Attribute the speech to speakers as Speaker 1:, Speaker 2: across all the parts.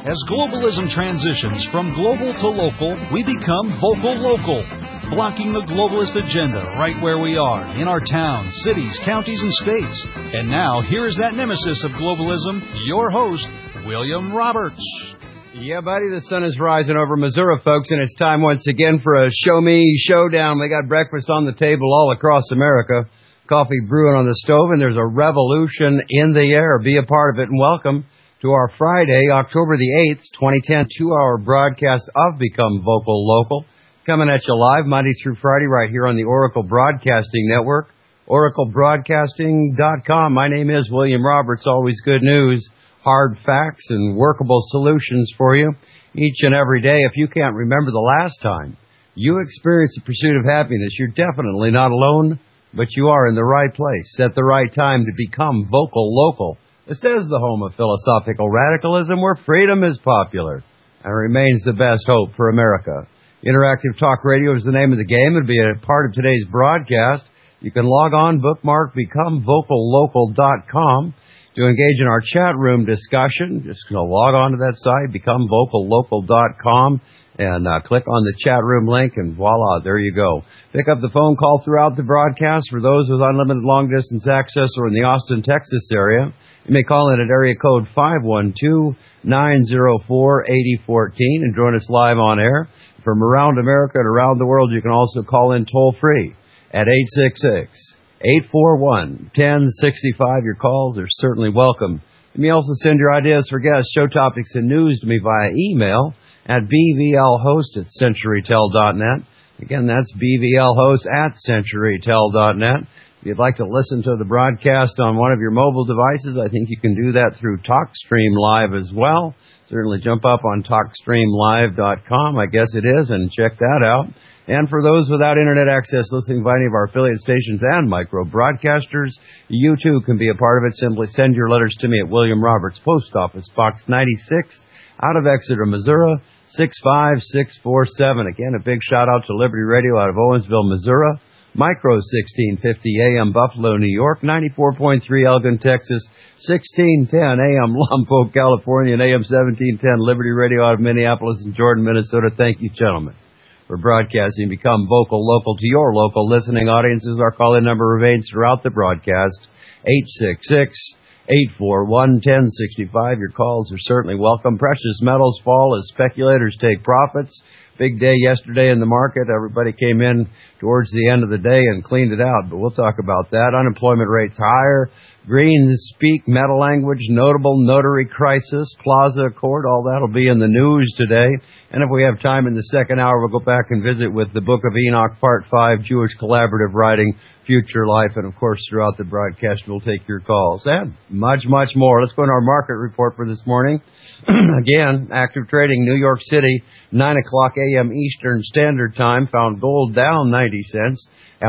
Speaker 1: As globalism transitions from global to local, we become vocal local, blocking the globalist agenda right where we are, in our towns, cities, counties, and states. And now, here is that nemesis of globalism, your host, William Roberts.
Speaker 2: Yeah, buddy, the sun is rising over Missouri, folks, and it's time once again for a Show Me Showdown. We got breakfast on the table all across America, coffee brewing on the stove, and there's a revolution in the air. Be a part of it, and welcome to our Friday, October the 8th, 2010, 2-hour broadcast of Become Vocal Local, coming at you live Monday through Friday right here on the Oracle Broadcasting Network, oraclebroadcasting.com. My name is William Roberts. Always good news, hard facts, and workable solutions for you each and every day. If you can't remember the last time you experienced the pursuit of happiness, you're definitely not alone, but you are in the right place at the right time to become vocal local. This is the home of philosophical radicalism, where freedom is popular and remains the best hope for America. Interactive Talk Radio is the name of the game. It'll be a part of today's broadcast. You can log on, bookmark becomevocallocal.com to engage in our chat room discussion. Just log on to that site, becomevocallocal.com, and click on the chat room link, and voila, there you go. Pick up the phone call throughout the broadcast for those with unlimited long-distance access or in the Austin, Texas area. You may call in at area code 512-904-8014 and join us live on air. From around America and around the world, you can also call in toll-free at 866-841-1065. Your calls are certainly welcome. You may also send your ideas for guests, show topics, and news to me via email at bvlhost@centurytel.net. Again, that's bvlhost@centurytel.net. If you'd like to listen to the broadcast on one of your mobile devices, I think you can do that through TalkStream Live as well. Certainly jump up on TalkStreamLive.com, I guess it is, and check that out. And for those without Internet access listening by any of our affiliate stations and micro broadcasters, you too can be a part of it. Simply send your letters to me at William Roberts, Post Office Box 96, out of Exeter, Missouri, 65647. Again, a big shout out to Liberty Radio out of Owensville, Missouri. Micro 1650 AM Buffalo, New York, 94.3 Elgin, Texas, 1610 AM Lompoc, California, and AM 1710 Liberty Radio out of Minneapolis and Jordan, Minnesota. Thank you, gentlemen, for broadcasting Become Vocal Local to your local listening audiences. Our call-in number remains throughout the broadcast, 866-841-1065. Your calls are certainly welcome. Precious metals fall as speculators take profits. Big day yesterday in the market. Everybody came in towards the end of the day and cleaned it out, but we'll talk about that. Unemployment rates higher. Greens speak metal language. Notable notary crisis. Plaza Accord. All that'll be in the news today. And if we have time in the second hour, we'll go back and visit with the Book of Enoch, Part 5, Jewish Collaborative Writing, Future Life. And, of course, throughout the broadcast, we'll take your calls. And much, much more. Let's go to our market report for this morning. Again, active trading, New York City, 9 o'clock a.m. Eastern Standard Time, found gold down 90 cents at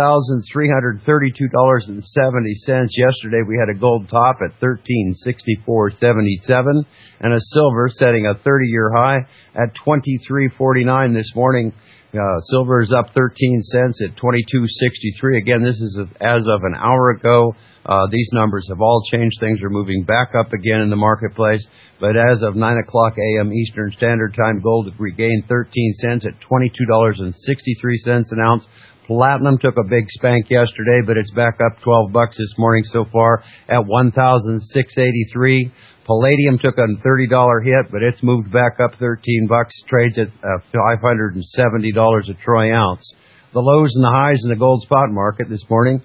Speaker 2: $1,332.70. Yesterday we had a gold top at $1364.77 and a silver setting a 30-year high at $23.49 this morning. Silver is up 13 cents at $22.63. Again, this is as of an hour ago. These numbers have all changed. Things are moving back up again in the marketplace. But as of 9 o'clock a.m. Eastern Standard Time, gold regained 13 cents at $22.63 an ounce. Platinum took a big spank yesterday, but it's back up $12 this morning so far at $1,683. Palladium took a $30 hit, but it's moved back up $13. Trades at $570 a troy ounce. The lows and the highs in the gold spot market this morning: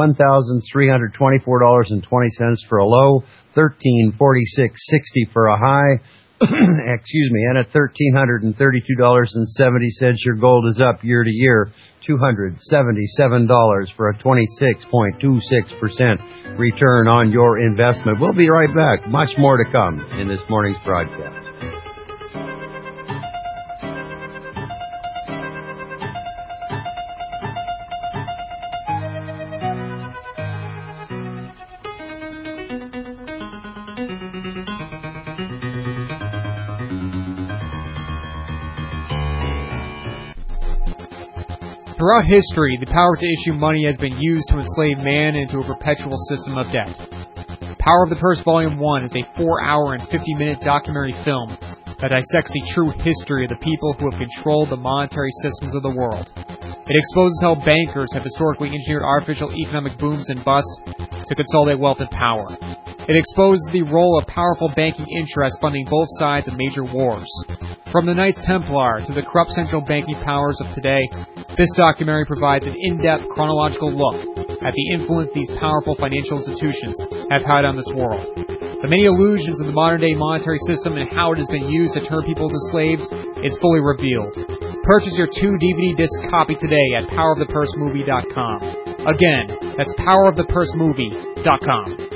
Speaker 2: $1,324.20 for a low, $1,346.60 for a high. Excuse me, and at $1,332.70, your gold is up year to year, $277 for a 26.26% return on your investment. We'll be right back. Much more to come in this morning's broadcast.
Speaker 3: Throughout history, the power to issue money has been used to enslave man into a perpetual system of debt. Power of the Purse Volume 1 is a 4-hour and 50-minute documentary film that dissects the true history of the people who have controlled the monetary systems of the world. It exposes how bankers have historically engineered artificial economic booms and busts to consolidate wealth and power. It exposes the role of powerful banking interests funding both sides of major wars. From the Knights Templar to the corrupt central banking powers of today, this documentary provides an in-depth chronological look at the influence these powerful financial institutions have had on this world. The many illusions of the modern-day monetary system and how it has been used to turn people into slaves is fully revealed. Purchase your 2 DVD disc copy today at powerofthepursemovie.com. Again, that's powerofthepursemovie.com.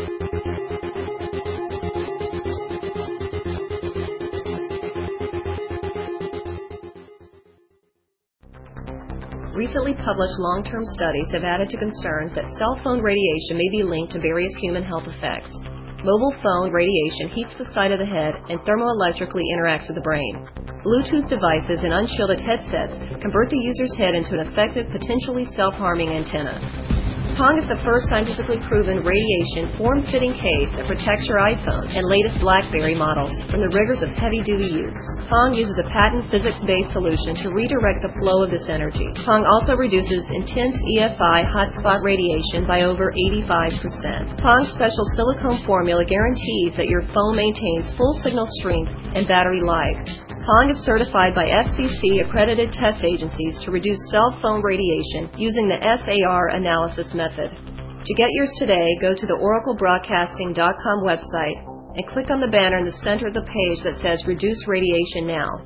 Speaker 4: Recently published long-term studies have added to concerns that cell phone radiation may be linked to various human health effects. Mobile phone radiation heats the side of the head and thermoelectrically interacts with the brain. Bluetooth devices and unshielded headsets convert the user's head into an effective, potentially self-harming antenna. Pong is the first scientifically proven radiation form-fitting case that protects your iPhone and latest BlackBerry models from the rigors of heavy-duty use. Pong uses a patent physics-based solution to redirect the flow of this energy. Pong also reduces intense EFI hotspot radiation by over 85%. Pong's special silicone formula guarantees that your phone maintains full signal strength and battery life. Pong is certified by FCC-accredited test agencies to reduce cell phone radiation using the SAR analysis method. To get yours today, go to the oraclebroadcasting.com website and click on the banner in the center of the page that says Reduce Radiation Now.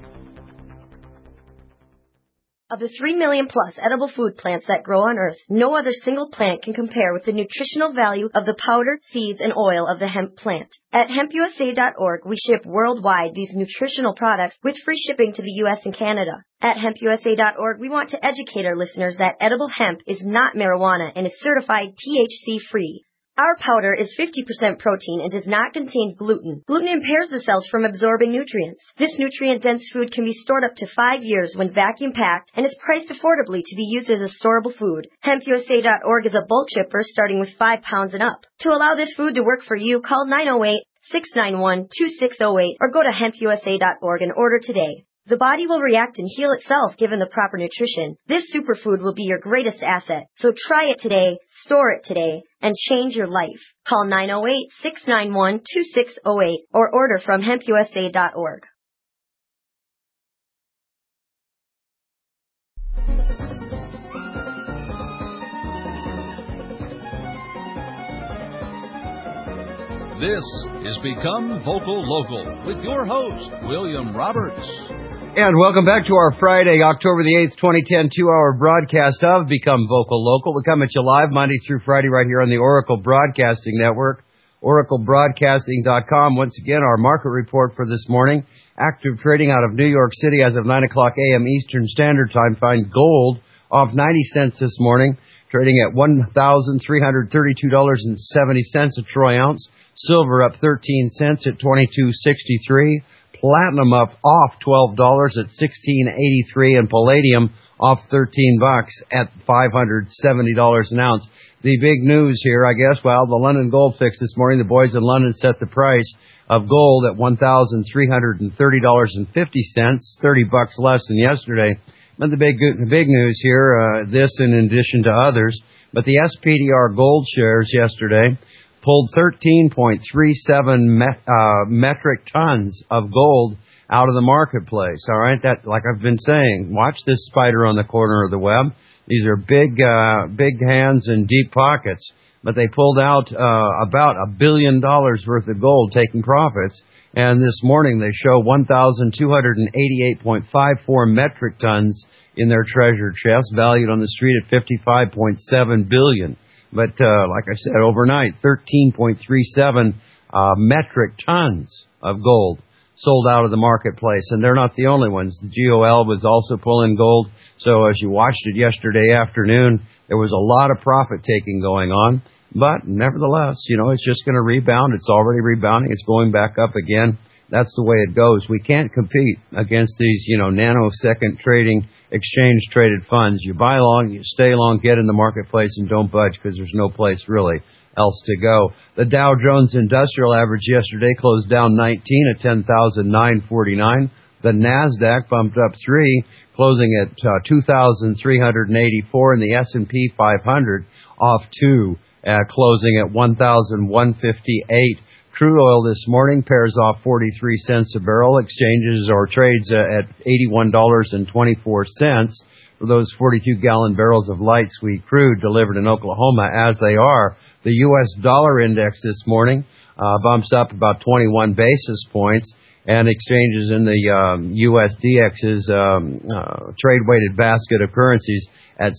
Speaker 5: Of the 3 million plus edible food plants that grow on Earth, no other single plant can compare with the nutritional value of the powder, seeds, and oil of the hemp plant. At hempusa.org, we ship worldwide these nutritional products with free shipping to the U.S. and Canada. At hempusa.org, we want to educate our listeners that edible hemp is not marijuana and is certified THC-free. Our powder is 50% protein and does not contain gluten. Gluten impairs the cells from absorbing nutrients. This nutrient-dense food can be stored up to 5 years when vacuum-packed and is priced affordably to be used as a storable food. HempUSA.org is a bulk shipper starting with 5 pounds and up. To allow this food to work for you, call 908-691-2608 or go to hempusa.org and order today. The body will react and heal itself given the proper nutrition. This superfood will be your greatest asset. So try it today, store it today, and change your life. Call 908-691-2608 or order from hempusa.org.
Speaker 1: This is Become Vocal Local with your host, William Roberts.
Speaker 2: And welcome back to our Friday, October the 8th, 2010, 2-hour broadcast of Become Vocal Local. We come at you live Monday through Friday right here on the Oracle Broadcasting Network, oraclebroadcasting.com. Once again, our market report for this morning. Active trading out of New York City as of 9 o'clock a.m. Eastern Standard Time. Find gold off 90 cents this morning, trading at $1,332.70 a troy ounce. Silver up 13 cents at $22.63. Platinum up off $12 at $16.83, and palladium off $13 at $570 an ounce. The big news here, I guess, well, the London Gold Fix this morning, the boys in London set the price of gold at $1,330.50, $30 less than yesterday. But the big news here, this in addition to others, but the SPDR gold shares yesterday pulled 13.37 metric tons of gold out of the marketplace. All right, that, like I've been saying, watch this spider on the corner of the web. These are big hands and deep pockets, but they pulled out about $1 billion worth of gold, taking profits. And this morning they show 1,288.54 metric tons in their treasure chest, valued on the street at $55.7 billion. But like I said, overnight, 13.37 metric tons of gold sold out of the marketplace. And they're not the only ones. The GOL was also pulling gold. So as you watched it yesterday afternoon, there was a lot of profit-taking going on. But nevertheless, you know, it's just going to rebound. It's already rebounding. It's going back up again. That's the way it goes. We can't compete against these, you know, nanosecond trading, exchange-traded funds. You buy long, you stay long, get in the marketplace, and don't budge because there's no place really else to go. The Dow Jones Industrial Average yesterday closed down 19 at 10,949. The NASDAQ bumped up 3, closing at 2,384, and the S&P 500 off 2, closing at 1,158. Crude oil this morning pairs off 43 cents a barrel. Exchanges or trades at $81.24 for those 42-gallon barrels of light sweet crude delivered in Oklahoma as they are. The U.S. dollar index this morning bumps up about 21 basis points, and exchanges in the USDX's trade-weighted basket of currencies at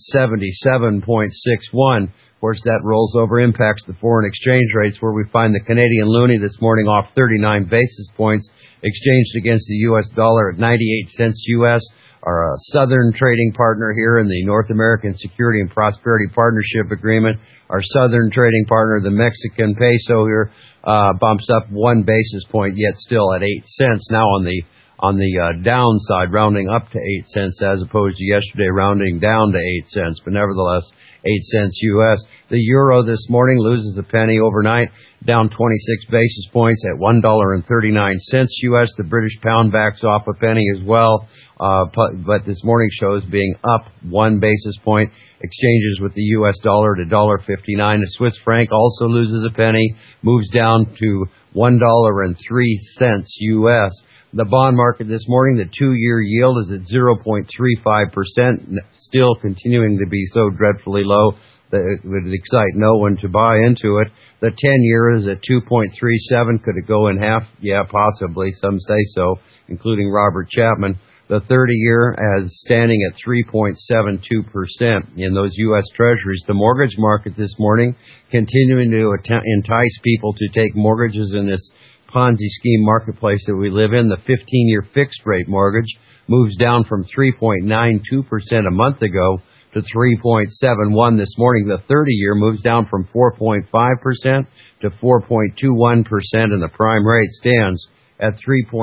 Speaker 2: 77.61. Of course, that rolls over, impacts the foreign exchange rates, where we find the Canadian loonie this morning off 39 basis points, exchanged against the U.S. dollar at 98 cents U.S. Our southern trading partner here in the North American Security and Prosperity Partnership Agreement, our southern trading partner, the Mexican peso here, bumps up 1 basis point, yet still at 8 cents. Now on the downside, rounding up to 8 cents as opposed to yesterday rounding down to 8 cents, but nevertheless 8 cents U.S. The euro this morning loses a penny overnight, down 26 basis points at $1.39 U.S. The British pound backs off a penny as well, but this morning shows being up 1 basis point. Exchanges with the U.S. dollar to $1.59. The Swiss franc also loses a penny, moves down to $1.03 U.S. The bond market this morning, the 2-year yield is at 0.35%, still continuing to be so dreadfully low that it would excite no one to buy into it. The 10-year is at 2.37. Could it go in half? Yeah, possibly. Some say so, including Robert Chapman. The 30-year as standing at 3.72% in those U.S. Treasuries. The mortgage market this morning continuing to entice people to take mortgages in this Ponzi scheme marketplace that we live in. The 15-year fixed rate mortgage moves down from 3.92% a month ago to 3.71 this morning. The 30-year moves down from 4.5% to 4.21%, and the prime rate stands at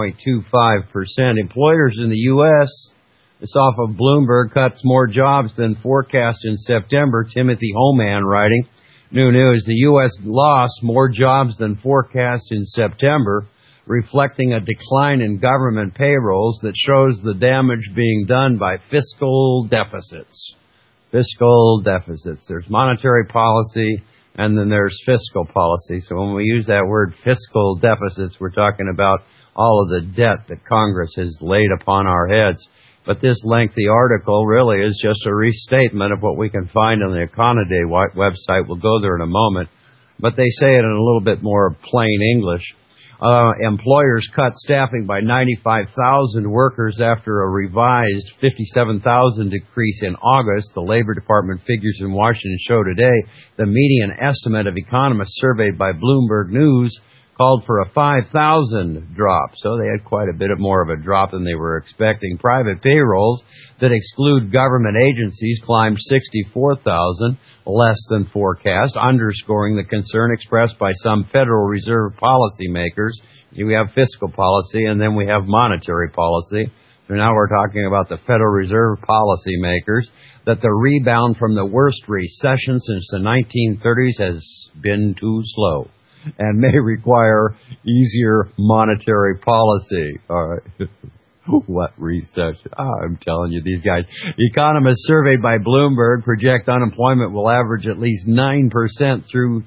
Speaker 2: 3.25%. Employers in the U.S., it's off of Bloomberg, cuts more jobs than forecast in September. Timothy Homan writing, new news, the U.S. lost more jobs than forecast in September, reflecting a decline in government payrolls that shows the damage being done by fiscal deficits. Fiscal deficits. There's monetary policy, and then there's fiscal policy. So when we use that word fiscal deficits, we're talking about all of the debt that Congress has laid upon our heads. But this lengthy article really is just a restatement of what we can find on the Econoday website. We'll go there in a moment. But they say it in a little bit more plain English. Employers cut staffing by 95,000 workers after a revised 57,000 decrease in August. The Labor Department figures in Washington show today the median estimate of economists surveyed by Bloomberg News called for a 5,000 drop. So they had quite a bit more of a drop than they were expecting. Private payrolls that exclude government agencies climbed 64,000, less than forecast, underscoring the concern expressed by some Federal Reserve policymakers. We have fiscal policy and then we have monetary policy. So now we're talking about the Federal Reserve policymakers, that the rebound from the worst recession since the 1930s has been too slow and may require easier monetary policy. All right. What recession? I'm telling you, these guys. Economists surveyed by Bloomberg project unemployment will average at least 9% through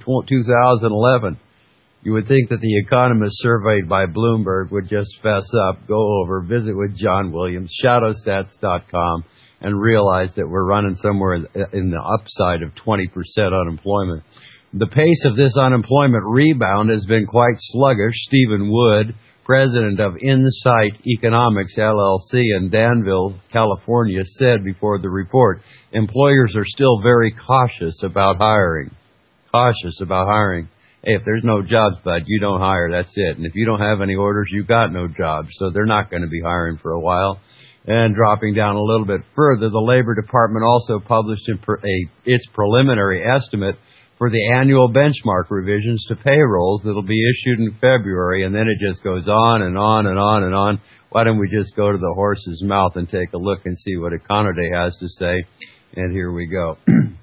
Speaker 2: 2011. You would think that the economists surveyed by Bloomberg would just fess up, go over, visit with John Williams, shadowstats.com, and realize that we're running somewhere in the upside of 20% unemployment. The pace of this unemployment rebound has been quite sluggish. Stephen Wood, president of Insight Economics, LLC in Danville, California, said before the report, employers are still very cautious about hiring. Cautious about hiring. Hey, if there's no jobs, bud, you don't hire. That's it. And if you don't have any orders, you've got no jobs. So they're not going to be hiring for a while. And dropping down a little bit further, the Labor Department also published its preliminary estimate for the annual benchmark revisions to payrolls that'll be issued in February, and then it just goes on and on and on and on. Why don't we just go to the horse's mouth and take a look and see what Econoday has to say? And here we go.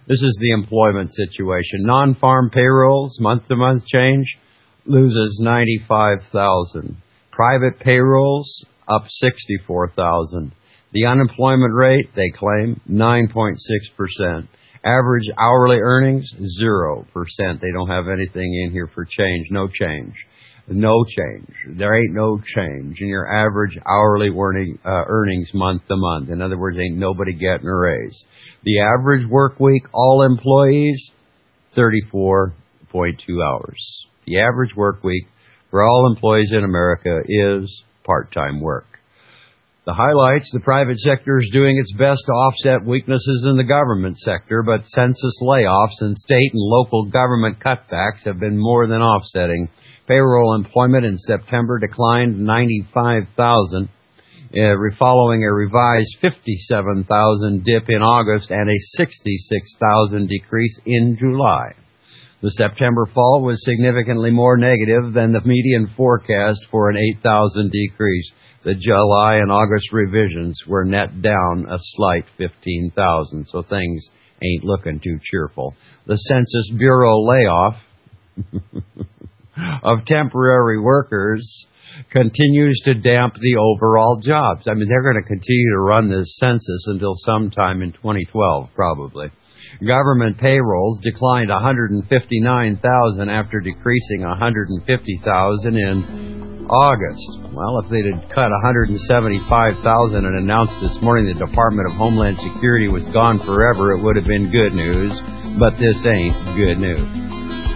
Speaker 2: This is the employment situation. Non-farm payrolls, month-to-month change, loses 95,000. Private payrolls, up 64,000. The unemployment rate, they claim, 9.6%. Average hourly earnings, 0%. They don't have anything in here for change. No change. No change. There ain't no change in your average hourly earnings month to month. In other words, ain't nobody getting a raise. The average work week, all employees, 34.2 hours. The average work week for all employees in America is part-time work. The highlights, the private sector is doing its best to offset weaknesses in the government sector, but census layoffs and state and local government cutbacks have been more than offsetting. Payroll employment in September declined 95,000, following a revised 57,000 dip in August and a 66,000 decrease in July. The September fall was significantly more negative than the median forecast for an 8,000 decrease. The July and August revisions were net down a slight 15,000, so things ain't looking too cheerful. The Census Bureau layoff of temporary workers continues to damp the overall jobs. I mean, they're going to continue to run this census until sometime in 2012, probably. Government payrolls declined 159,000 after decreasing 150,000 in August. Well, if they'd cut 175,000 and announced this morning the Department of Homeland Security was gone forever, it would have been good news, but this ain't good news.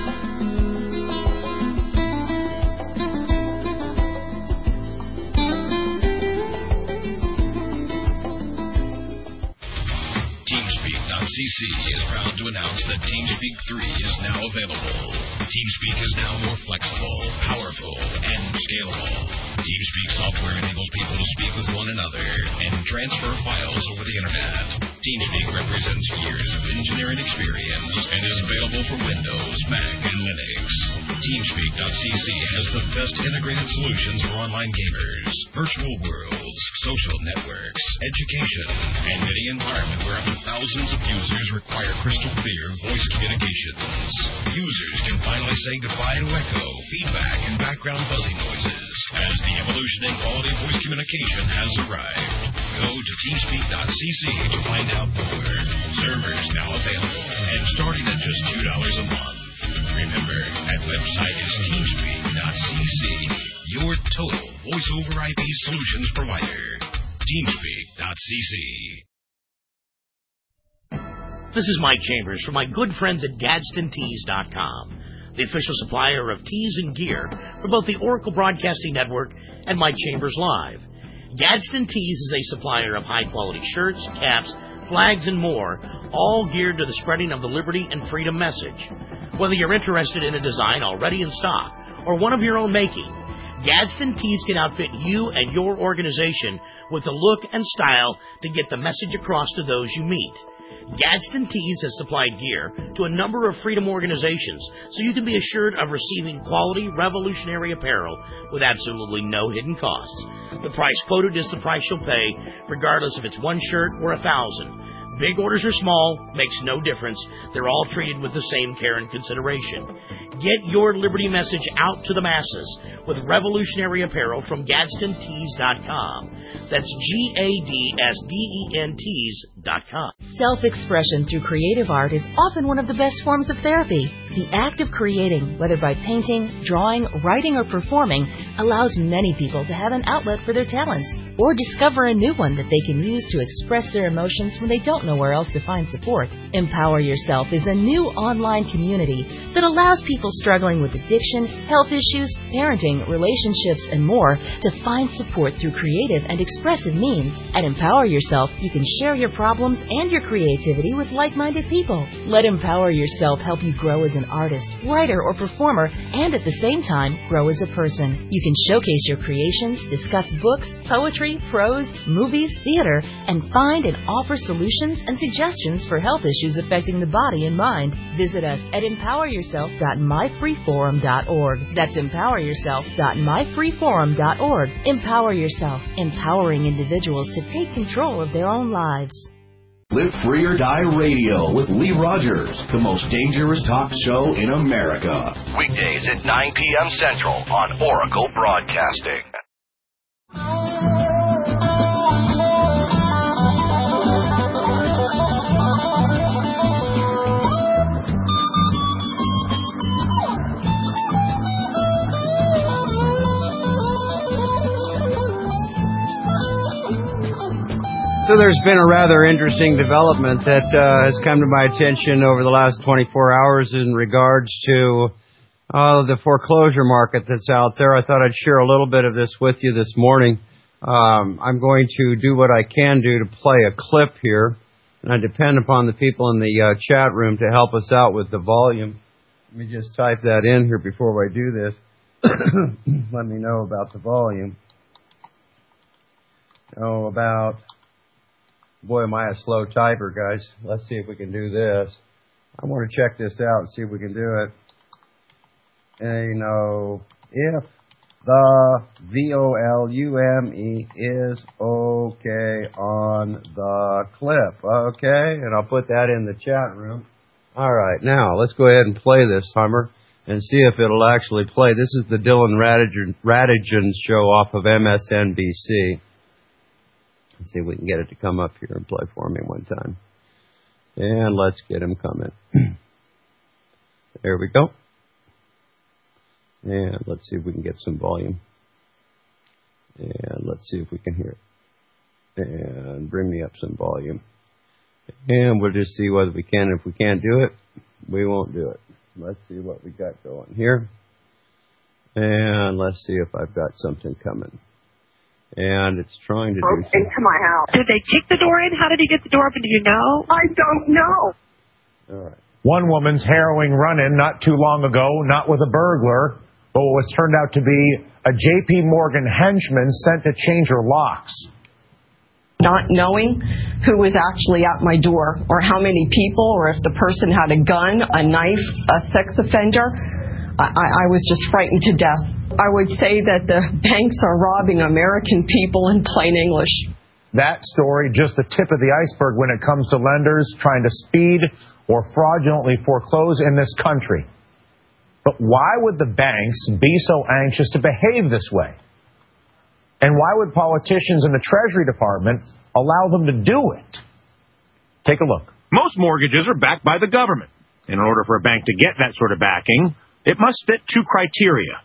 Speaker 6: TeamSpeak.cc is proud to announce that TeamSpeak 3 is now available. TeamSpeak is now more flexible, powerful, and scalable. TeamSpeak software enables people to speak with one another and transfer files over the internet. TeamSpeak represents years of engineering experience and is available for Windows, Mac, and Linux. TeamSpeak.cc has the best integrated solutions for online gamers, virtual worlds, social networks, education, and any environment where up to thousands of users require crystal clear voice communications. Users can finally say goodbye to echo, feedback, and background buzzing noises as the evolution in quality voice communication has arrived. Go to TeamSpeak.cc to find out more. Servers now available and starting at just $2 a month. Remember, that website is TeamSpeak.cc, your total voice-over IP solutions provider. TeamSpeak.cc.
Speaker 7: This is Mike Chambers from my good friends at GadsdenTees.com, the official supplier of tees and gear for both the Oracle Broadcasting Network and Mike Chambers Live. Gadsden Tees is a supplier of high-quality shirts, caps, flags, and more, all geared to the spreading of the liberty and freedom message. Whether you're interested in a design already in stock or one of your own making, Gadsden Tees can outfit you and your organization with the look and style to get the message across to those you meet. Gadsden Tees has supplied gear to a number of freedom organizations, so you can be assured of receiving quality, revolutionary apparel with absolutely no hidden costs. The price quoted is the price you'll pay, regardless if it's one shirt or 1,000. Big orders or small, makes no difference. They're all treated with the same care and consideration. Get your liberty message out to the masses with revolutionary apparel from GadsdenTees.com. That's GADSDENTees.com.
Speaker 8: Self-expression through creative art is often one of the best forms of therapy. The act of creating, whether by painting, drawing, writing, or performing, allows many people to have an outlet for their talents or discover a new one that they can use to express their emotions when they don't know where else to find support. Empower Yourself is a new online community that allows people struggling with addiction, health issues, parenting, relationships, and more to find support through creative and expressive means. At Empower Yourself, you can share your problems and your creativity with like-minded people. Let Empower Yourself help you grow as an artist, writer, or performer, and at the same time, grow as a person. You can showcase your creations, discuss books, poetry, prose, movies, theater, and find and offer solutions and suggestions for health issues affecting the body and mind. Visit us at empoweryourself.myfreeforum.org. That's empoweryourself.myfreeforum.org. Empower Yourself, empowering individuals to take control of their own lives.
Speaker 9: Live Free or Die Radio with Lee Rogers, the most dangerous talk show in America.
Speaker 6: Weekdays at 9 p.m. Central on Oracle Broadcasting.
Speaker 2: So there's been a rather interesting development that has come to my attention over the last 24 hours in regards to the foreclosure market that's out there. I thought I'd share a little bit of this with you this morning. I'm going to do what I can do to play a clip here, and I depend upon the people in the chat room to help us out with the volume. Let me just type that in here before I do this. Let me know about the volume. Boy, am I a slow typer, guys. Let's see if we can do this. I want to check this out and see if we can do it. And, if the VOLUME is okay on the clip. Okay, and I'll put that in the chat room. All right, now let's go ahead and play this, Hummer, and see if it'll actually play. This is the Dylan Radigan show off of MSNBC. Let's see if we can get it to come up here and play for me one time. And let's get him coming. There we go. And let's see if we can get some volume. And let's see if we can hear it. And bring me up some volume. And we'll just see whether we can. If we can't do it, we won't do it. Let's see what we got going here. And let's see if I've got something coming. And it's trying to do something.
Speaker 10: Into my house. Did they kick the door in? How did he get the door open? Do you know? I don't know.
Speaker 2: All right.
Speaker 11: One woman's harrowing run-in not too long ago, not with a burglar, but what's turned out to be a J.P. Morgan henchman sent to change her locks.
Speaker 10: Not knowing who was actually at my door, or how many people, or if the person had a gun, a knife, a sex offender, I was just frightened to death. I would say that the banks are robbing American people in plain English.
Speaker 11: That story, just the tip of the iceberg when it comes to lenders trying to speed or fraudulently foreclose in this country. But why would the banks be so anxious to behave this way? And why would politicians in the Treasury Department allow them to do it? Take a look.
Speaker 12: Most mortgages are backed by the government. In order for a bank to get that sort of backing, it must fit two criteria.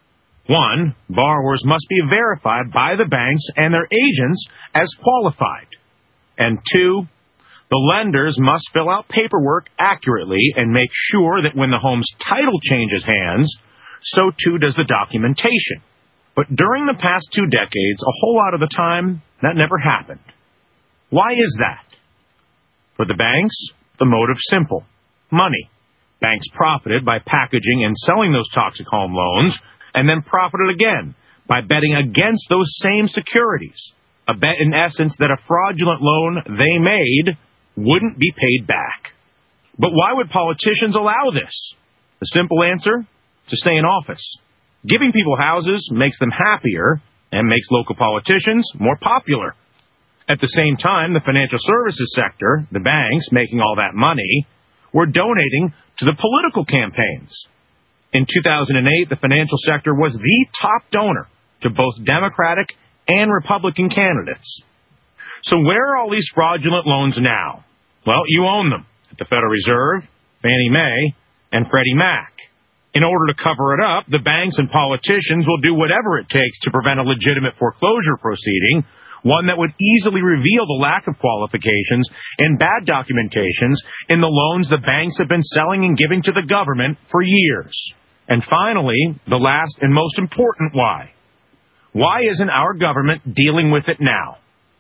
Speaker 12: One, borrowers must be verified by the banks and their agents as qualified. And two, the lenders must fill out paperwork accurately and make sure that when the home's title changes hands, so too does the documentation. But during the past 2 decades, a whole lot of the time, that never happened. Why is that? For the banks, the motive's simple. Money. Banks profited by packaging and selling those toxic home loans, and then profited again by betting against those same securities. A bet, in essence, that a fraudulent loan they made wouldn't be paid back. But why would politicians allow this? The simple answer? To stay in office. Giving people houses makes them happier and makes local politicians more popular. At the same time, the financial services sector, the banks making all that money, were donating to the political campaigns. In 2008, the financial sector was the top donor to both Democratic and Republican candidates. So where are all these fraudulent loans now? Well, you own them at the Federal Reserve, Fannie Mae, and Freddie Mac. In order to cover it up, the banks and politicians will do whatever it takes to prevent a legitimate foreclosure proceeding, one that would easily reveal the lack of qualifications and bad documentations in the loans the banks have been selling and giving to the government for years. And finally, the last and most important why. Why isn't our government dealing with it now?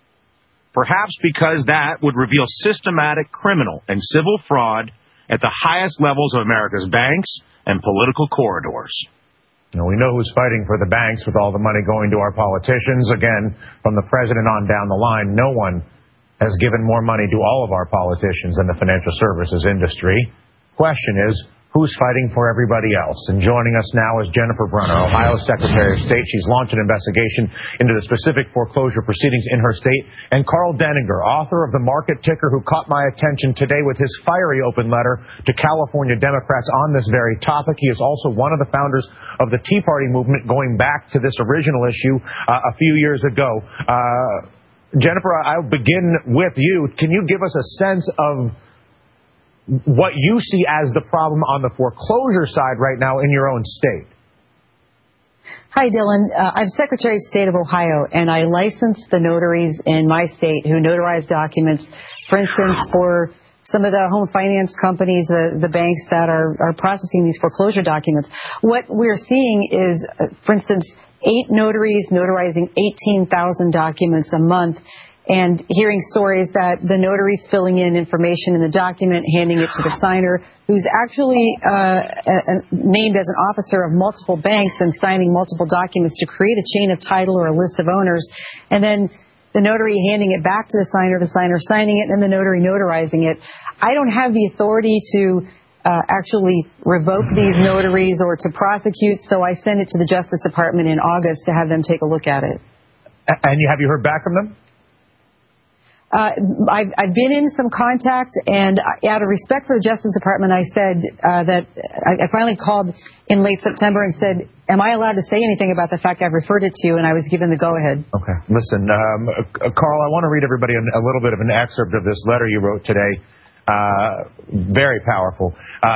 Speaker 12: Perhaps because that would reveal systematic criminal and civil fraud at the highest levels of America's banks and political corridors.
Speaker 11: Now, we know who's fighting for the banks with all the money going to our politicians. Again, from the president on down the line, no one has given more money to all of our politicians than the financial services industry. Question is, who's fighting for everybody else. And joining us now is Jennifer Brunner, Ohio Secretary of State. She's launched an investigation into the specific foreclosure proceedings in her state. And Carl Denninger, author of The Market Ticker, who caught my attention today with his fiery open letter to California Democrats on this very topic. He is also one of the founders of the Tea Party movement, going back to this original issue a few years ago. Jennifer, I'll begin with you. Can you give us a sense of what you see as the problem on the foreclosure side right now in your own state?
Speaker 13: Hi, Dylan. I'm Secretary of State of Ohio, and I license the notaries in my state who notarize documents, for instance, for some of the home finance companies, the banks that are processing these foreclosure documents. What we're seeing is, for instance, 8 notaries notarizing 18,000 documents a month, and hearing stories that the notary's filling in information in the document, handing it to the signer, who's actually named as an officer of multiple banks and signing multiple documents to create a chain of title or a list of owners, and then the notary handing it back to the signer signing it, and the notary notarizing it. I don't have the authority to actually revoke these notaries or to prosecute, so I send it to the Justice Department in August to have them take a look at it.
Speaker 11: And have you heard back from them?
Speaker 13: I've been in some contact, and out of respect for the Justice Department, I said that I finally called in late September and said, am I allowed to say anything about the fact I've referred it to you? And I was given the go-ahead.
Speaker 11: Okay. Listen, Carl, I want to read everybody a little bit of an excerpt of this letter you wrote today. Very powerful.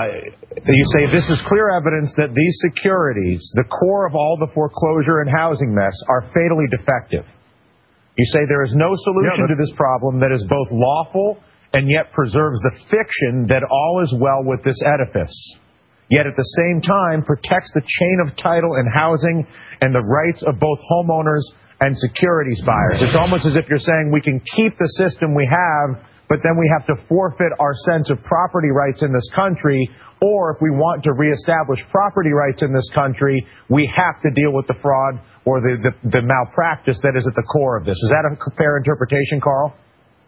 Speaker 11: You say, this is clear evidence that these securities, the core of all the foreclosure and housing mess, are fatally defective. You say there is no solution to this problem that is both lawful and yet preserves the fiction that all is well with this edifice, yet at the same time protects the chain of title and housing and the rights of both homeowners and securities buyers. It's almost as if you're saying we can keep the system we have, but then we have to forfeit our sense of property rights in this country, or if we want to reestablish property rights in this country, we have to deal with the fraud or the malpractice that is at the core of this. Is that a fair interpretation, Carl?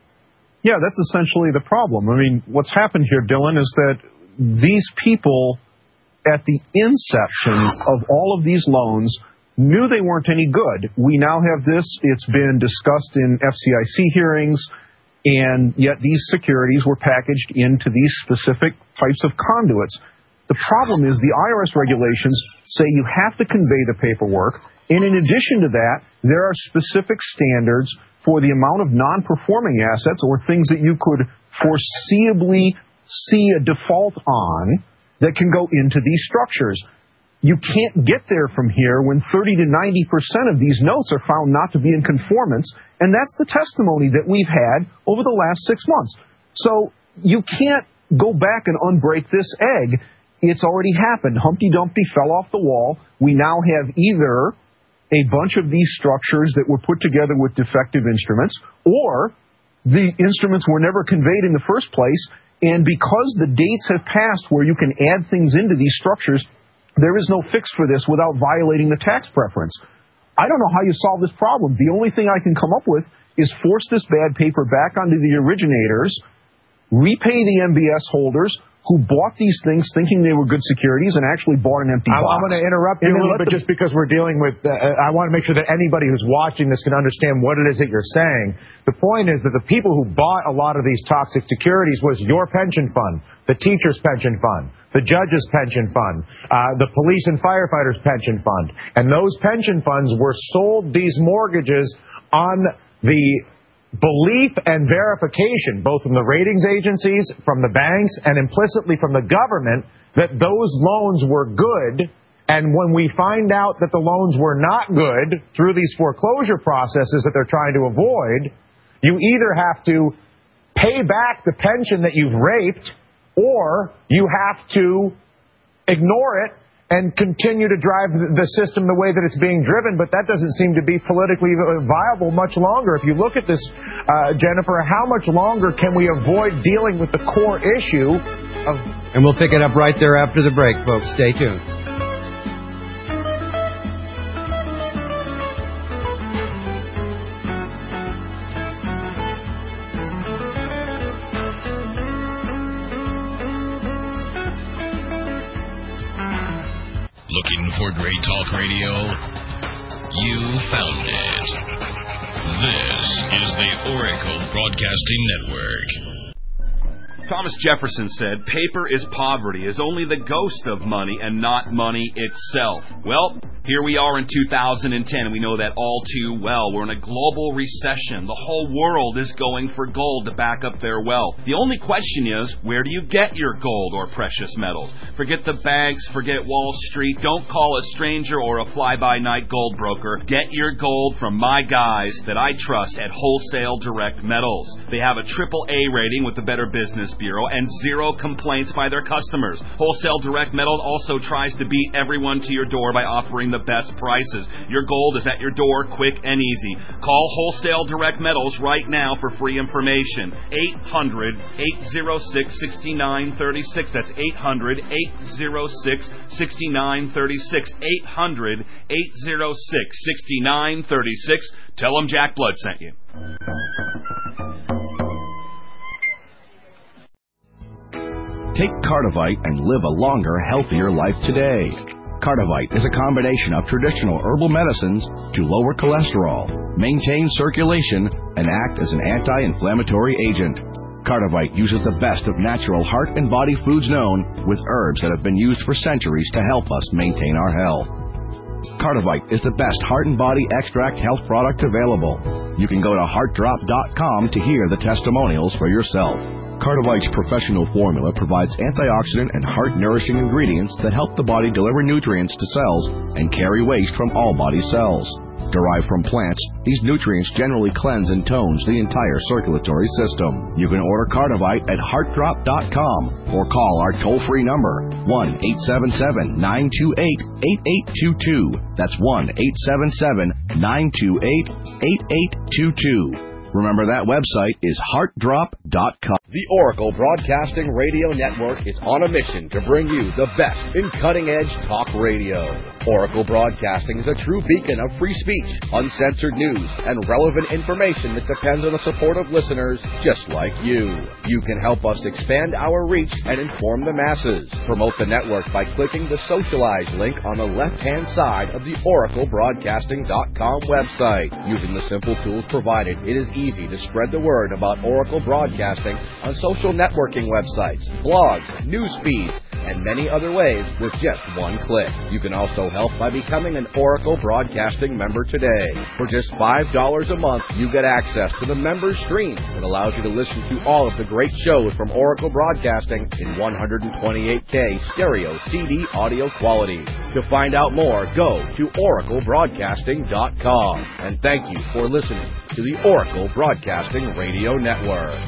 Speaker 12: Yeah, that's essentially the problem. I mean, what's happened here, Dylan, is that these people at the inception of all of these loans knew they weren't any good. We now have this. It's been discussed in FCIC hearings, and yet these securities were packaged into these specific types of conduits. The problem is the IRS regulations say you have to convey the paperwork, and in addition to that, there are specific standards for the amount of non-performing assets or things that you could foreseeably see a default on that can go into these structures. You can't get there from here when 30 to 90% of these notes are found not to be in conformance, and that's the testimony that we've had over the last 6 months. So you can't go back and unbreak this egg. It's already happened. Humpty Dumpty fell off the wall. We now have either a bunch of these structures that were put together with defective instruments, or the instruments were never conveyed in the first place, and because the dates have passed where you can add things into these structures, there is no fix for this without violating the tax preference. I don't know how you solve this problem. The only thing I can come up with is force this bad paper back onto the originators, repay the MBS holders who bought these things thinking they were good securities and actually bought an empty box.
Speaker 11: I'm going to interrupt you a little bit just because we're dealing with, I want to make sure that anybody who's watching this can understand what it is that you're saying. The point is that the people who bought a lot of these toxic securities was your pension fund, the teacher's pension fund, the judge's pension fund, the police and firefighters' pension fund. And those pension funds were sold these mortgages on the belief and verification, both from the ratings agencies, from the banks, and implicitly from the government, that those loans were good. And when we find out that the loans were not good through these foreclosure processes that they're trying to avoid, you either have to pay back the pension that you've raped, or you have to ignore it and continue to drive the system the way that it's being driven, but that doesn't seem to be politically viable much longer. If you look at this, Jennifer, how much longer can we avoid dealing with the core issue of...
Speaker 2: And we'll pick it up right there after the break, folks. Stay tuned.
Speaker 6: Looking for great talk radio? You found it. This is the Oracle Broadcasting Network.
Speaker 14: Thomas Jefferson said, paper is poverty, is only the ghost of money and not money itself. Well, here we are in 2010, and we know that all too well. We're in a global recession. The whole world is going for gold to back up their wealth. The only question is, where do you get your gold or precious metals? Forget the banks, forget Wall Street. Don't call a stranger or a fly-by-night gold broker. Get your gold from my guys that I trust at Wholesale Direct Metals. They have a AAA rating with the Better Business Bureau and 0 complaints by their customers. Wholesale Direct Metals also tries to beat everyone to your door by offering the best prices. Your gold is at your door, quick and easy. Call Wholesale Direct Metals right now for free information. 800-806-6936. That's 800-806-6936. 800-806-6936. Tell them Jack Blood sent you.
Speaker 9: Take Cardivite and live a longer, healthier life today. Cardivite is a combination of traditional herbal medicines to lower cholesterol, maintain circulation, and act as an anti-inflammatory agent. Cardivite uses the best of natural heart and body foods known, with herbs that have been used for centuries to help us maintain our health. Cardivite is the best heart and body extract health product available. You can go to heartdrop.com to hear the testimonials for yourself. Cardivite's professional formula provides antioxidant and heart-nourishing ingredients that help the body deliver nutrients to cells and carry waste from all body cells. Derived from plants, these nutrients generally cleanse and tones the entire circulatory system. You can order Cardivite at heartdrop.com or call our toll-free number, 1-877-928-8822. That's 1-877-928-8822. Remember, that website is heartdrop.com.
Speaker 2: The Oracle Broadcasting Radio Network is on a mission to bring you the best in cutting-edge talk radio. Oracle Broadcasting is a true beacon of free speech, uncensored news, and relevant information that depends on the support of listeners just like you. You can help us expand our reach and inform the masses. Promote the network by clicking the Socialize link on the left-hand side of the OracleBroadcasting.com website. Using the simple tools provided, it is easy to spread the word about Oracle Broadcasting on social networking websites, blogs, news feeds, and many other ways with just one click. You can also help by becoming an Oracle Broadcasting member today. For just $5 a month, you get access to the members stream that allows you to listen to all of the great shows from Oracle Broadcasting in 128K stereo CD audio quality. To find out more, go to oraclebroadcasting.com. And thank you for listening to the Oracle Broadcasting Radio Network.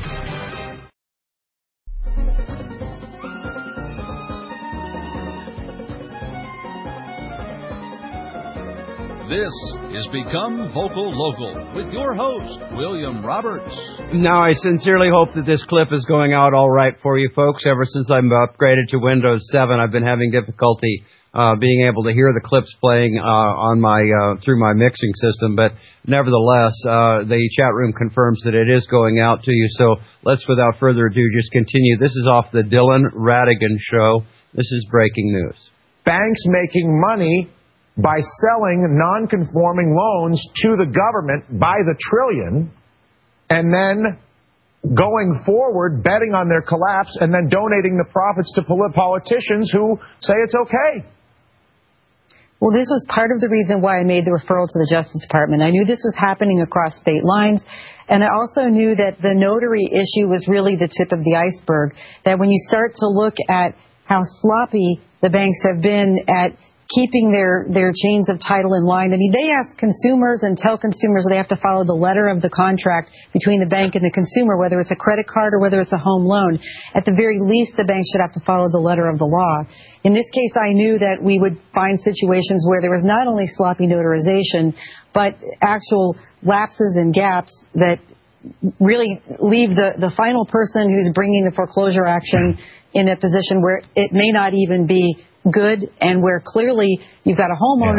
Speaker 1: This is Become Vocal Local with your host, William Roberts.
Speaker 2: Now, I sincerely hope that this clip is going out all right for you folks. Ever since I'm upgraded to Windows 7, I've been having difficulty being able to hear the clips playing on my through my mixing system. But nevertheless, the chat room confirms that it is going out to you. So let's, without further ado, just continue. This is off the Dylan Radigan Show. This is breaking news.
Speaker 11: Banks making money by selling non-conforming loans to the government by the trillion, and then going forward, betting on their collapse, and then donating the profits to politicians who say it's okay.
Speaker 13: Well, this was part of the reason why I made the referral to the Justice Department. I knew this was happening across state lines, and I also knew that the notary issue was really the tip of the iceberg, that when you start to look at how sloppy the banks have been at keeping their chains of title in line. I mean, they ask consumers and tell consumers they have to follow the letter of the contract between the bank and the consumer, whether it's a credit card or whether it's a home loan. At the very least, the bank should have to follow the letter of the law. In this case, I knew that we would find situations where there was not only sloppy notarization, but actual lapses and gaps that really leave the final person who's bringing the foreclosure action in a position where it may not even be good, and where clearly you've got a homeowner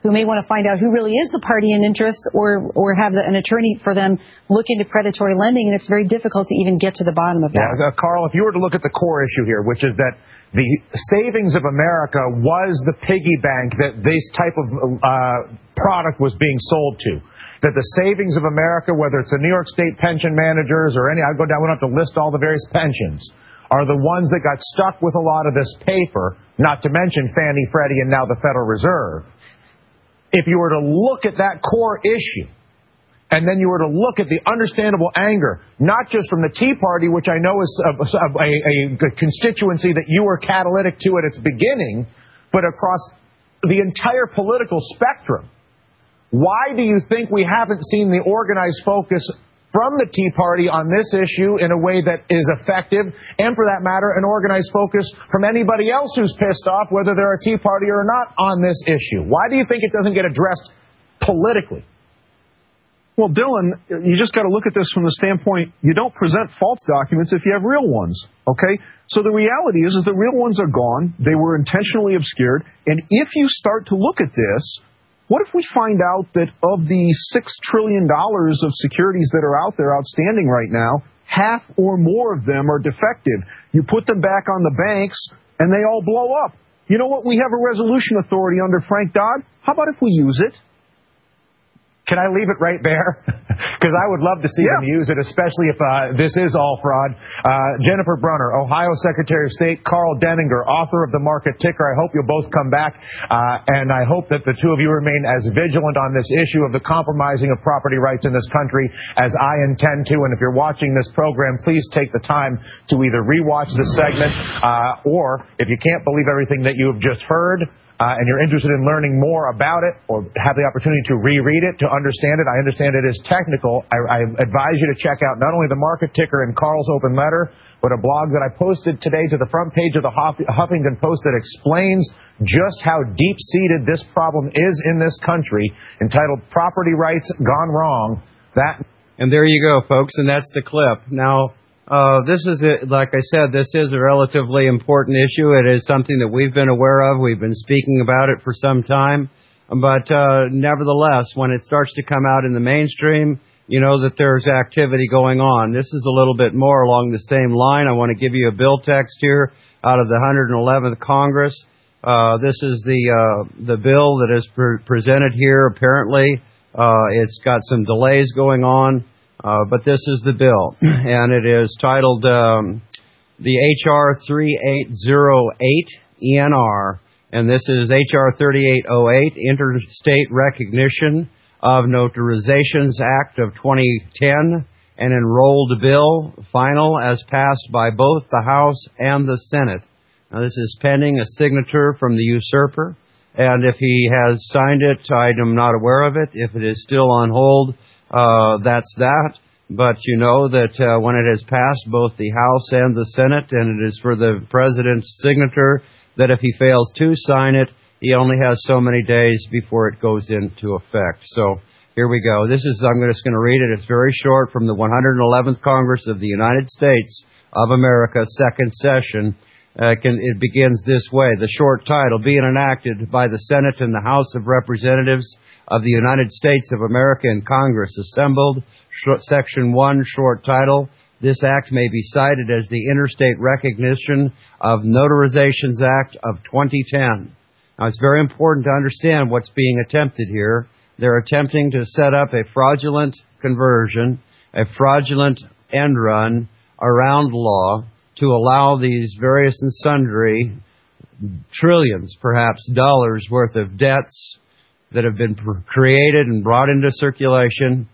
Speaker 13: who may want to find out who really is the party in interest or have an attorney for them look into predatory lending, and it's very difficult to even get to the bottom of that.
Speaker 11: Yeah, Carl, if you were to look at the core issue here, which is that the savings of America was the piggy bank that this type of product was being sold to. That the savings of America, whether it's the New York State pension managers or any, I go down, we don't have to list all the various pensions, are the ones that got stuck with a lot of this paper, not to mention Fannie, Freddie, and now the Federal Reserve. If you were to look at that core issue, and then you were to look at the understandable anger, not just from the Tea Party, which I know is a constituency that you were catalytic to at its beginning, but across the entire political spectrum, why do you think we haven't seen the organized focus from the Tea Party on this issue in a way that is effective, and for that matter, an organized focus from anybody else who's pissed off, whether they're a Tea Party or not, on this issue? Why do you think it doesn't get addressed politically?
Speaker 15: Well, Dylan, you just got to look at this from the standpoint, you don't present false documents if you have real ones, okay? So the reality is the real ones are gone. They were intentionally obscured. And if you start to look at this, what if we find out that of the $6 trillion of securities that are out there outstanding right now, half or more of them are defective? You put them back on the banks, and they all blow up. You know what? We have a resolution authority under Frank Dodd. How about if we use it?
Speaker 11: Can I leave it right there? Because I would love to see them use it, especially if this is all fraud. Jennifer Brunner, Ohio Secretary of State, Carl Denninger, author of The Market Ticker. I hope you'll both come back, and I hope that the two of you remain as vigilant on this issue of the compromising of property rights in this country as I intend to. And if you're watching this program, please take the time to either rewatch this segment or, if you can't believe everything that you have just heard, and you're interested in learning more about it or have the opportunity to reread it, to understand it. I understand it is technical. I advise you to check out not only the Market Ticker and Carl's open letter, but a blog that I posted today to the front page of the Huffington Post that explains just how deep-seated this problem is in this country, entitled Property Rights Gone Wrong.
Speaker 2: And there you go, folks, and that's the clip. Now, this is, like I said, this is a relatively important issue. It is something that we've been aware of. We've been speaking about it for some time. But nevertheless, when it starts to come out in the mainstream, you know that there's activity going on. This is a little bit more along the same line. I want to give you a bill text here out of the 111th Congress. This is the bill that is presented here. Apparently, it's got some delays going on. But this is the bill, and it is titled the H.R. 3808 ENR, and this is H.R. 3808, Interstate Recognition of Notarizations Act of 2010, an enrolled bill, final as passed by both the House and the Senate. Now, this is pending a signature from the usurper, and if he has signed it, I am not aware of it. If it is still on hold, that's that. But you know that when it has passed both the House and the Senate, and it is for the President's signature, that if he fails to sign it, he only has so many days before it goes into effect. So here we go. I'm just going to read it. It's very short, from the 111th Congress of the United States of America, second session. It begins this way. The short title, being enacted by the Senate and the House of Representatives of the United States of America and Congress assembled. Section 1, short title. This act may be cited as the Interstate Recognition of Notarizations Act of 2010. Now, it's very important to understand what's being attempted here. They're attempting to set up a fraudulent conversion, a fraudulent end run around law to allow these various and sundry trillions, perhaps dollars worth of debts that have been created and brought into circulation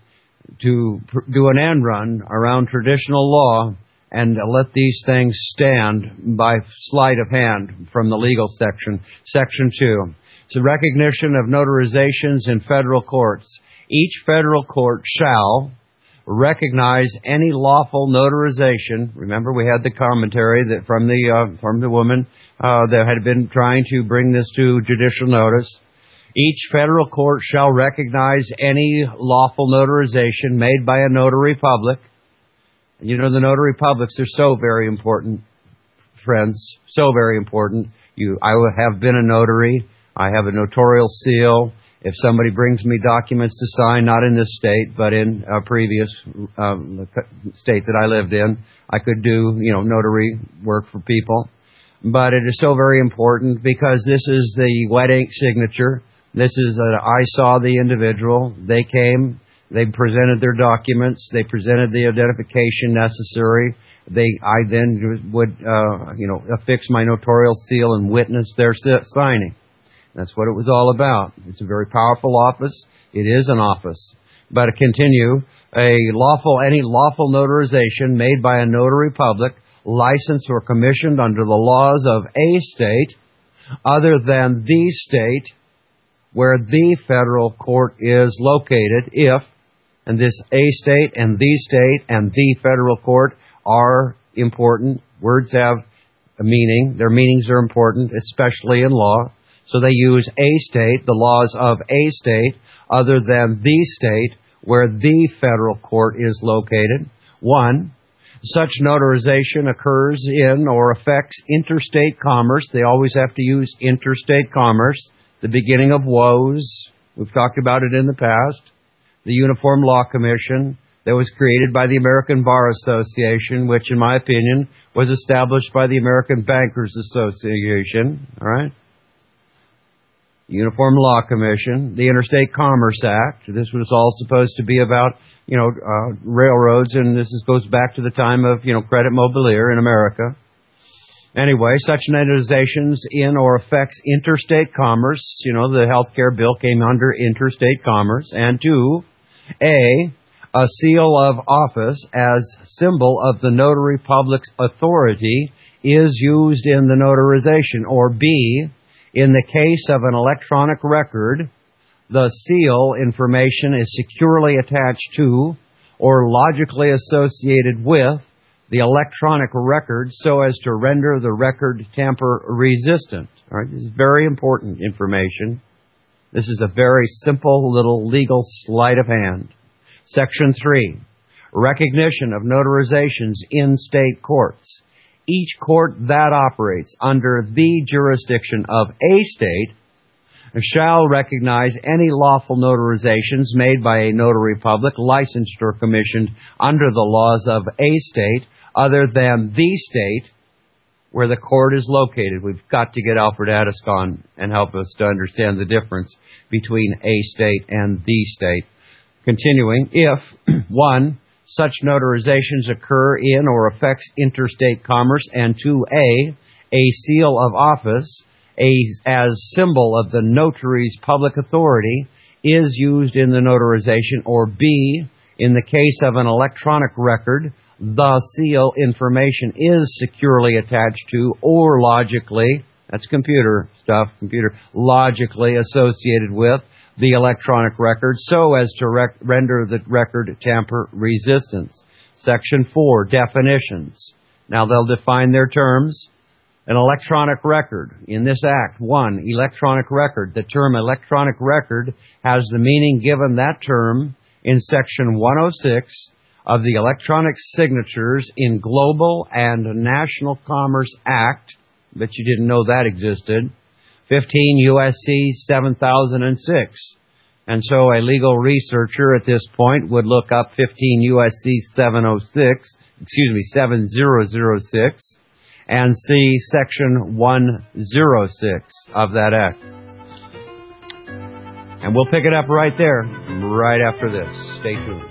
Speaker 2: to do an end run around traditional law and let these things stand by sleight of hand from the legal section. Section 2. It's a recognition of notarizations in federal courts. Each federal court shall recognize any lawful notarization. Remember, we had the commentary that from the woman that had been trying to bring this to judicial notice. Each federal court shall recognize any lawful notarization made by a notary public. And you know, the notary publics are so very important, friends, so very important. I have been a notary. I have a notarial seal, If somebody brings me documents to sign, not in this state, but in a previous state that I lived in, I could do, notary work for people. But it is so very important because this is the wet ink signature. This is I saw the individual. They came. They presented their documents. They presented the identification necessary. I then would, affix my notarial seal and witness their signing. That's what it was all about. It's a very powerful office. It is an office. But to continue, any lawful notarization made by a notary public, licensed or commissioned under the laws of a state, other than the state where the federal court is located, and this a state and the state and the federal court are important. Words have a meaning. Their meanings are important, especially in law. So they use a state, the laws of a state, other than the state where the federal court is located. 1, such notarization occurs in or affects interstate commerce. They always have to use interstate commerce. The beginning of woes. We've talked about it in the past. The Uniform Law Commission that was created by the American Bar Association, which in my opinion was established by the American Bankers Association. All right? Uniform Law Commission, the Interstate Commerce Act. This was all supposed to be about, railroads, and goes back to the time of, credit mobilier in America. Anyway, such notarizations in or affects interstate commerce. The healthcare bill came under interstate commerce. And 2, a seal of office as symbol of the notary public's authority is used in the notarization. Or B, in the case of an electronic record, the seal information is securely attached to or logically associated with the electronic record so as to render the record tamper resistant. All right, this is very important information. This is a very simple little legal sleight of hand. Section 3, recognition of notarizations in state courts. Each court that operates under the jurisdiction of a state shall recognize any lawful notarizations made by a notary public licensed or commissioned under the laws of a state other than the state where the court is located. We've got to get Alfred Addis on and help us to understand the difference between a state and the state. Continuing, if 1, such notarizations occur in or affects interstate commerce, and 2, a seal of office as symbol of the notary's public authority is used in the notarization, or B, in the case of an electronic record, the seal information is securely attached to or logically, that's computer stuff, logically associated with the electronic record so as to render the record tamper resistant. Section 4, definitions. Now they'll define their terms. An electronic record. In this act, 1, electronic record. The term electronic record has the meaning given that term in Section 106 of the Electronic Signatures in Global and National Commerce Act. Bet you didn't know that existed. 15 U.S.C. 7006. And so a legal researcher at this point would look up 15 U.S.C. 7006, and see Section 106 of that act. And we'll pick it up right there, right after this. Stay tuned.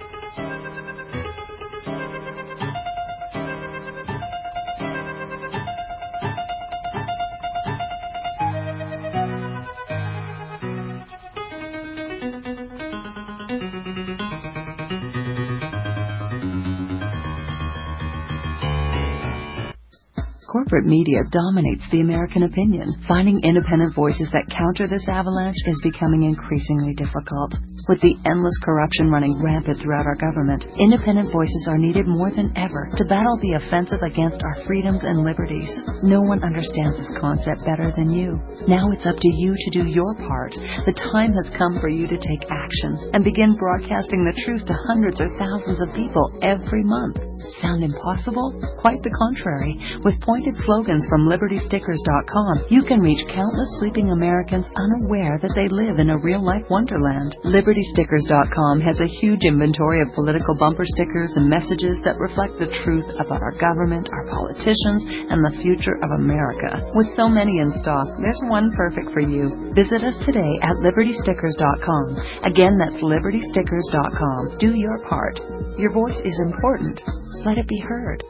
Speaker 16: Corporate media dominates the American opinion. Finding independent voices that counter this avalanche is becoming increasingly difficult. With the endless corruption running rampant throughout our government, independent voices are needed more than ever to battle the offensive against our freedoms and liberties. No one understands this concept better than you. Now it's up to you to do your part. The time has come for you to take action and begin broadcasting the truth to hundreds or thousands of people every month. Sound impossible? Quite the contrary. With pointed slogans from LibertyStickers.com, you can reach countless sleeping Americans unaware that they live in a real-life wonderland. LibertyStickers.com has a huge inventory of political bumper stickers and messages that reflect the truth about our government, our politicians, and the future of America. With so many in stock, there's one perfect for you. Visit us today at LibertyStickers.com. Again, that's LibertyStickers.com. Do your part. Your voice is important. Let it be heard.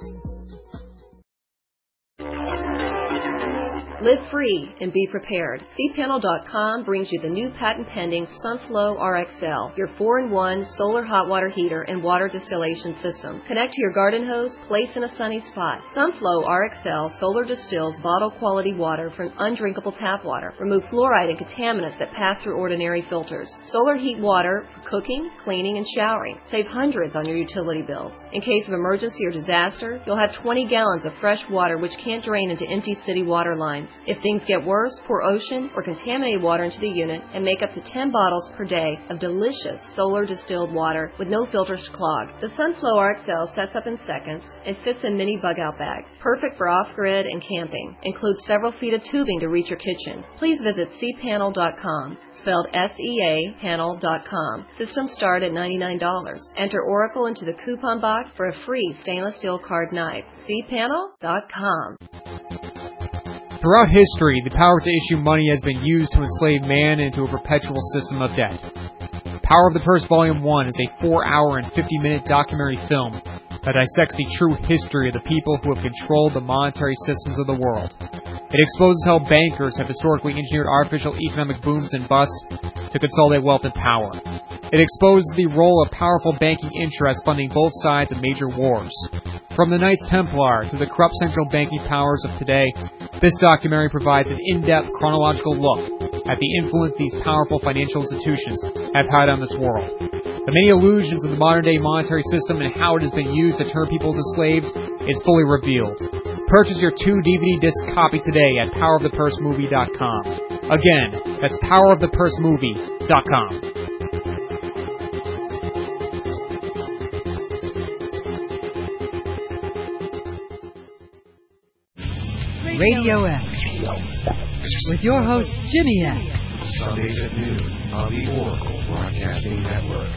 Speaker 4: Live free and be prepared. cpanel.com brings you the new patent-pending Sunflow RXL, your 4-in-1 solar hot water heater and water distillation system. Connect to your garden hose, place in a sunny spot. Sunflow RXL solar distills bottle-quality water from undrinkable tap water. Remove fluoride and contaminants that pass through ordinary filters. Solar heat water for cooking, cleaning, and showering. Save hundreds on your utility bills. In case of emergency or disaster, you'll have 20 gallons of fresh water which can't drain into empty city water lines. If things get worse, pour ocean or contaminated water into the unit and make up to 10 bottles per day of delicious solar distilled water with no filters to clog. The Sunflow RXL sets up in seconds and fits in mini bug-out bags. Perfect for off-grid and camping. Includes several feet of tubing to reach your kitchen. Please visit cpanel.com, spelled S-E-A, panel.com. Systems start at $99. Enter Oracle into the coupon box for a free stainless steel card knife. cpanel.com.
Speaker 3: Throughout history, the power to issue money has been used to enslave man into a perpetual system of debt. Power of the Purse Volume 1 is a 4-hour and 50-minute documentary film that dissects the true history of the people who have controlled the monetary systems of the world. It exposes how bankers have historically engineered artificial economic booms and busts to consolidate wealth and power. It exposes the role of powerful banking interests funding both sides of major wars. From the Knights Templar to the corrupt central banking powers of today, this documentary provides an in-depth chronological look at the influence these powerful financial institutions have had on this world. The many illusions of the modern-day monetary system and how it has been used to turn people into slaves is fully revealed. Purchase your 2 DVD disc copy today at powerofthepursemovie.com. Again, that's powerofthepursemovie.com.
Speaker 17: Radio X, with your host, Jimmy X.
Speaker 18: Sundays at noon on the Oracle Broadcasting Network.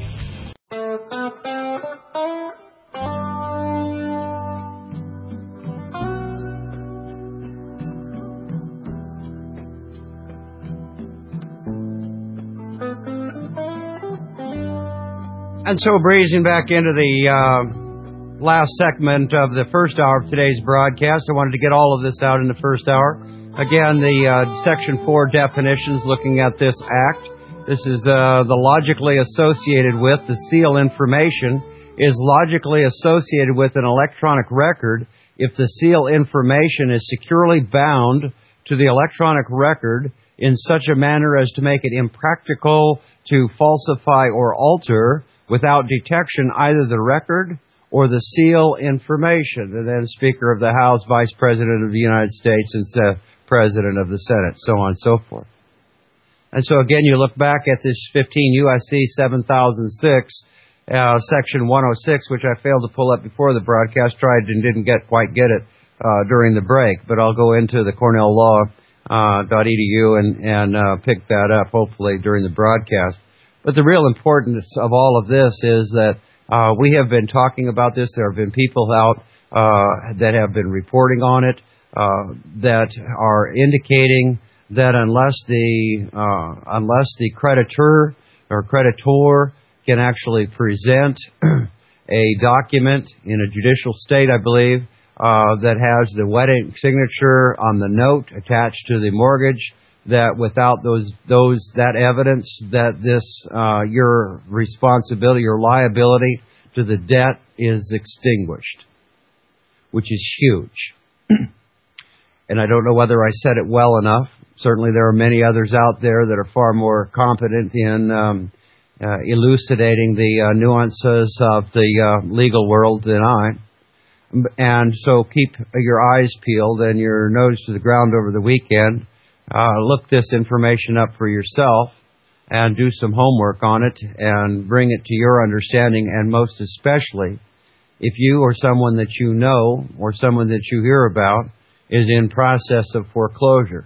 Speaker 2: And so breezing back into the last segment of the first hour of today's broadcast. I wanted to get all of this out in the first hour. Again, the Section 4 definitions looking at this act. This is the logically associated with, the seal information is logically associated with an electronic record if the seal information is securely bound to the electronic record in such a manner as to make it impractical to falsify or alter without detection either the record or the seal information. And then Speaker of the House, Vice President of the United States, and President of the Senate, so on and so forth. And so again, you look back at this 15 U.S.C. 7006, Section 106, which I failed to pull up before the broadcast, tried and didn't quite get it during the break, but I'll go into the cornelllaw.edu and pick that up, hopefully, during the broadcast. But the real importance of all of this is that we have been talking about this. There have been people out that have been reporting on it that are indicating that unless the creditor or creditor can actually present a document in a judicial state, I believe, that has the wedding signature on the note attached to the mortgage, that without that evidence, that this your responsibility or liability to the debt is extinguished, which is huge. And I don't know whether I said it well enough. Certainly there are many others out there that are far more competent in elucidating the nuances of the legal world than I. And so keep your eyes peeled and your nose to the ground over the weekend. Look this information up for yourself and do some homework on it and bring it to your understanding, and most especially if you or someone that you know or someone that you hear about is in process of foreclosure.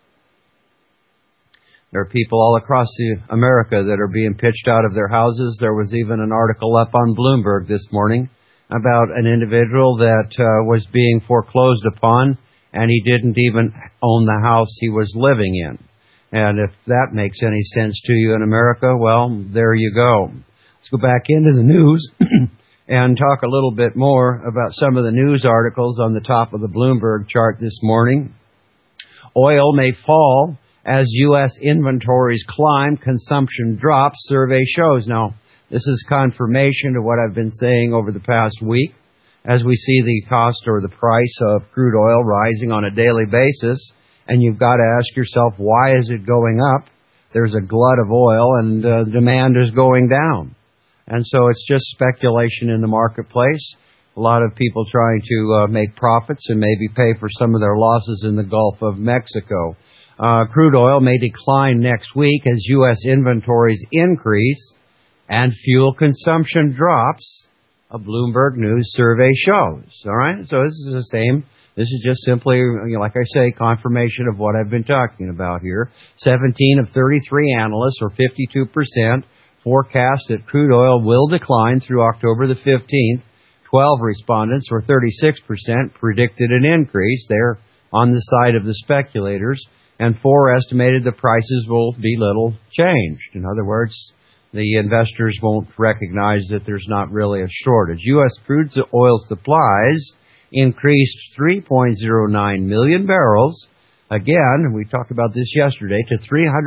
Speaker 2: There are people all across America that are being pitched out of their houses. There was even an article up on Bloomberg this morning about an individual that was being foreclosed upon, and he didn't even own the house he was living in. And if that makes any sense to you in America, well, there you go. Let's go back into the news and talk a little bit more about some of the news articles on the top of the Bloomberg chart this morning. Oil may fall as U.S. inventories climb, consumption drops, survey shows. Now, this is confirmation of what I've been saying over the past week. As we see the cost or the price of crude oil rising on a daily basis, and you've got to ask yourself, why is it going up? There's a glut of oil and demand is going down. And so it's just speculation in the marketplace. A lot of people trying to make profits and maybe pay for some of their losses in the Gulf of Mexico. Crude oil may decline next week as U.S. inventories increase and fuel consumption drops, a Bloomberg News survey shows. All right? So this is the same. This is just simply, like I say, confirmation of what I've been talking about here. 17 of 33 analysts, or 52%, forecast that crude oil will decline through October the 15th. 12 respondents, or 36%, predicted an increase. They're on the side of the speculators. And 4 estimated the prices will be little changed. In other words, the investors won't recognize that there's not really a shortage. U.S. crude oil supplies increased 3.09 million barrels. Again, we talked about this yesterday, to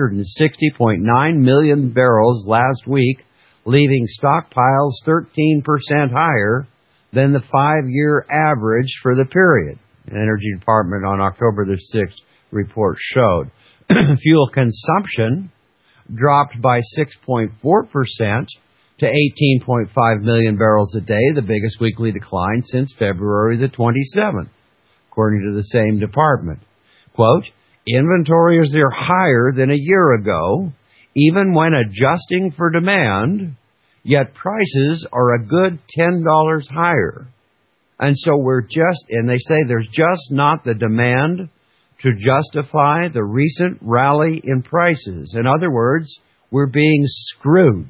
Speaker 2: 360.9 million barrels last week, leaving stockpiles 13% higher than the 5-year average for the period. The Energy Department on October the 6th report showed. Fuel consumption dropped by 6.4% to 18.5 million barrels a day, the biggest weekly decline since February the 27th, according to the same department. Quote, inventories are higher than a year ago, even when adjusting for demand, yet prices are a good $10 higher. And so and they say there's just not the demand to justify the recent rally in prices. In other words, we're being screwed.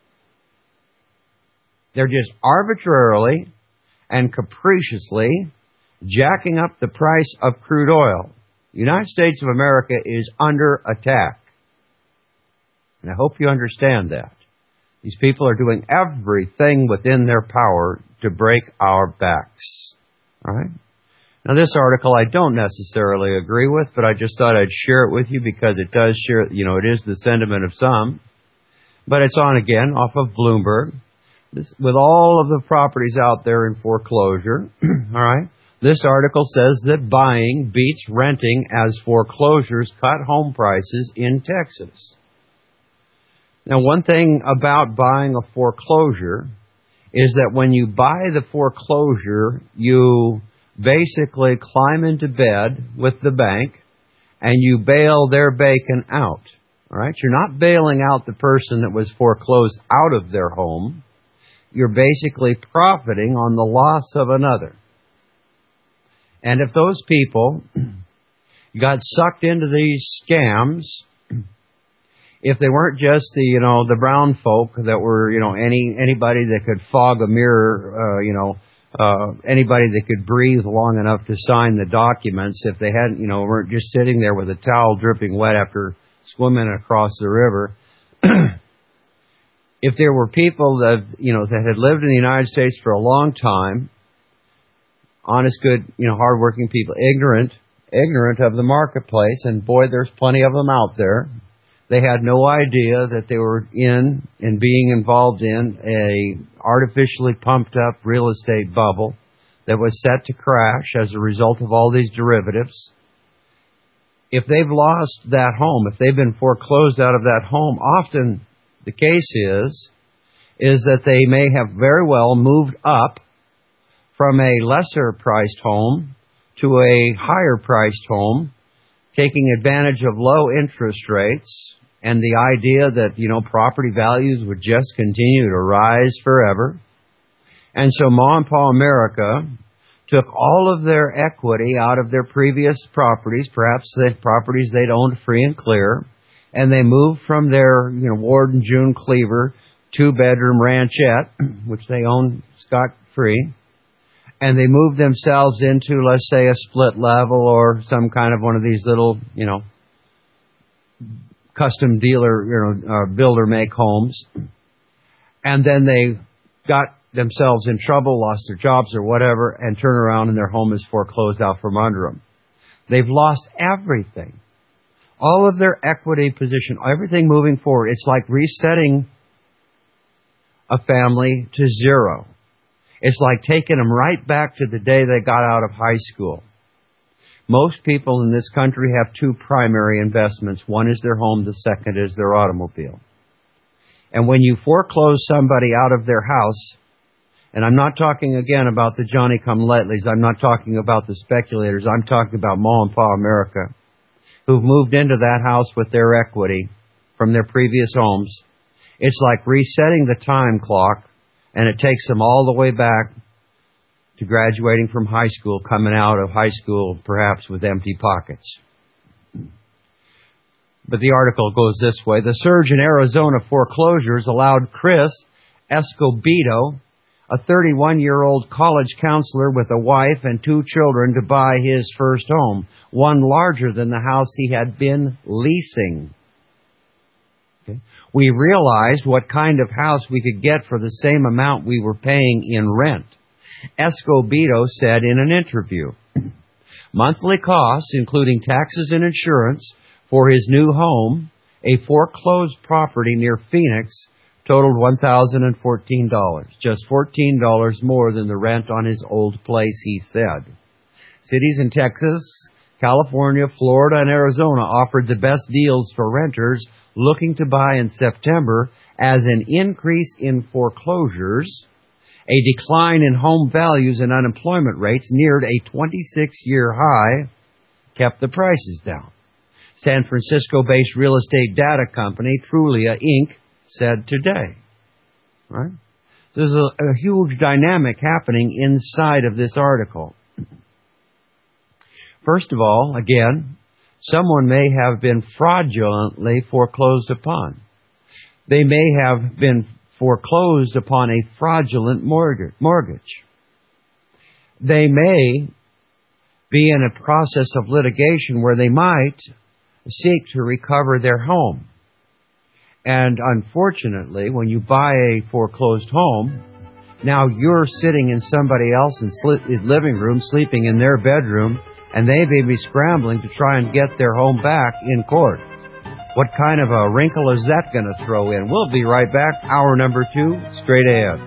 Speaker 2: They're just arbitrarily and capriciously jacking up the price of crude oil. The United States of America is under attack. And I hope you understand that. These people are doing everything within their power to break our backs. All right? Now, this article I don't necessarily agree with, but I just thought I'd share it with you because it does share, it is the sentiment of some. But it's on again off of Bloomberg. With all of the properties out there in foreclosure, all right, this article says that buying beats renting as foreclosures cut home prices in Texas. Now, one thing about buying a foreclosure is that when you buy the foreclosure, you basically climb into bed with the bank and you bail their bacon out. All right? You're not bailing out the person that was foreclosed out of their home. You're basically profiting on the loss of another. And if those people got sucked into these scams, if they weren't just the brown folk that were, anybody that could fog a mirror, anybody that could breathe long enough to sign the documents, if they hadn't, weren't just sitting there with a towel dripping wet after swimming across the river. If there were people that, that had lived in the United States for a long time, honest, good, hardworking people, ignorant of the marketplace, and boy, there's plenty of them out there. They had no idea that they were being involved in a artificially pumped up real estate bubble that was set to crash as a result of all these derivatives. If they've lost that home, if they've been foreclosed out of that home, often the case is that they may have very well moved up from a lesser priced home to a higher priced home, taking advantage of low interest rates and the idea that, property values would just continue to rise forever. And so Ma and Pa America took all of their equity out of their previous properties, perhaps the properties they'd owned free and clear, and they moved from their, Ward and June Cleaver 2-bedroom ranchette, which they own scot-free, and they moved themselves into, let's say, a split level or some kind of one of these little, custom dealer, builder make homes. And then they got themselves in trouble, lost their jobs or whatever, and turn around and their home is foreclosed out from under them. They've lost everything. All of their equity position, everything moving forward. It's like resetting a family to zero. It's like taking them right back to the day they got out of high school. Most people in this country have two primary investments. One is their home, the second is their automobile. And when you foreclose somebody out of their house, and I'm not talking again about the Johnny-come-latelys, I'm not talking about the speculators, I'm talking about Ma and Pa America, who've moved into that house with their equity from their previous homes. It's like resetting the time clock, and it takes them all the way back to graduating from high school, coming out of high school perhaps with empty pockets. But the article goes this way. The surge in Arizona foreclosures allowed Chris Escobedo, a 31-year-old college counselor with a wife and 2 children, to buy his first home, one larger than the house he had been leasing. Okay. We realized what kind of house we could get for the same amount we were paying in rent. Escobedo said in an interview, monthly costs, including taxes and insurance, for his new home, a foreclosed property near Phoenix, totaled $1,014, just $14 more than the rent on his old place, he said. Cities in Texas, California, Florida, and Arizona offered the best deals for renters looking to buy in September, as an increase in foreclosures, a decline in home values, and unemployment rates neared a 26-year high kept the prices down. San Francisco-based real estate data company Trulia Inc. said today. Right? There's a huge dynamic happening inside of this article. First of all, again, someone may have been fraudulently foreclosed upon. They may have been foreclosed upon a fraudulent mortgage. They may be in a process of litigation where they might seek to recover their home. And unfortunately, when you buy a foreclosed home, now you're sitting in somebody else's living room, sleeping in their bedroom, and they may be scrambling to try and get their home back in court. What kind of a wrinkle is that going to throw in? We'll be right back. Hour number 2, straight ahead.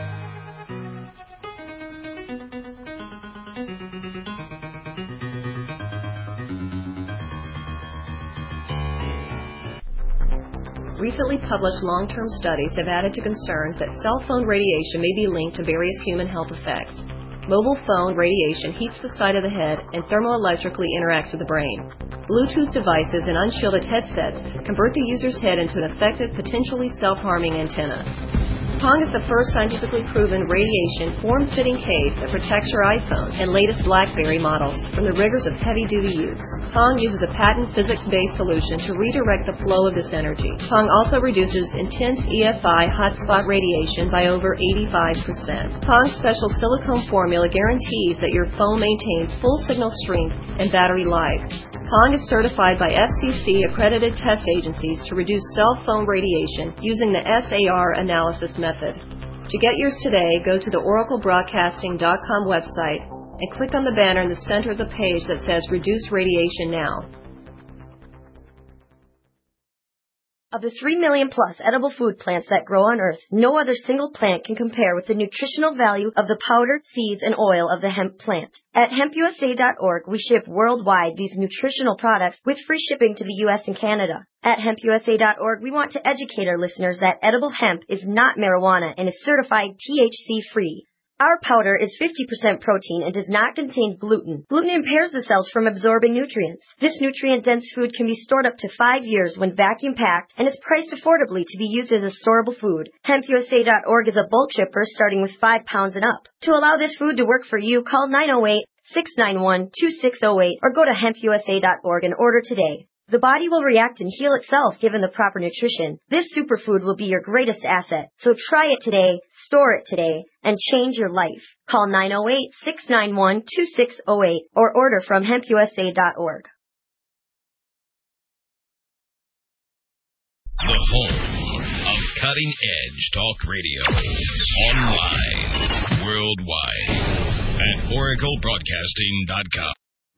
Speaker 4: Recently published long-term studies have added to concerns that cell phone radiation may be linked to various human health effects. Mobile phone radiation heats the side of the head and thermoelectrically interacts with the brain. Bluetooth devices and unshielded headsets convert the user's head into an effective, potentially self-harming antenna. Pong is the first scientifically proven radiation form-fitting case that protects your iPhone and latest BlackBerry models from the rigors of heavy-duty use. Pong uses a patent physics-based solution to redirect the flow of this energy. Pong also reduces intense EFI hotspot radiation by over 85%. Pong's special silicone formula guarantees that your phone maintains full signal strength and battery life. Pong is certified by FCC-accredited test agencies to reduce cell phone radiation using the SAR analysis method. To get yours today, go to the oraclebroadcasting.com website and click on the banner in the center of the page that says Reduce Radiation Now.
Speaker 5: Of the 3 million plus edible food plants that grow on Earth, no other single plant can compare with the nutritional value of the powder, seeds, and oil of the hemp plant. At hempusa.org, we ship worldwide these nutritional products with free shipping to the U.S. and Canada. At hempusa.org, we want to educate our listeners that edible hemp is not marijuana and is certified THC-free. Our powder is 50% protein and does not contain gluten. Gluten impairs the cells from absorbing nutrients. This nutrient-dense food can be stored up to 5 years when vacuum-packed and is priced affordably to be used as a storable food. HempUSA.org is a bulk shipper starting with 5 pounds and up. To allow this food to work for you, call 908-691-2608 or go to hempusa.org and order today. The body will react and heal itself given the proper nutrition. This superfood will be your greatest asset. So try it today, store it today, and change your life. Call 908-691-2608 or order from hempusa.org.
Speaker 6: The home of cutting-edge talk radio. Online, worldwide, at oraclebroadcasting.com.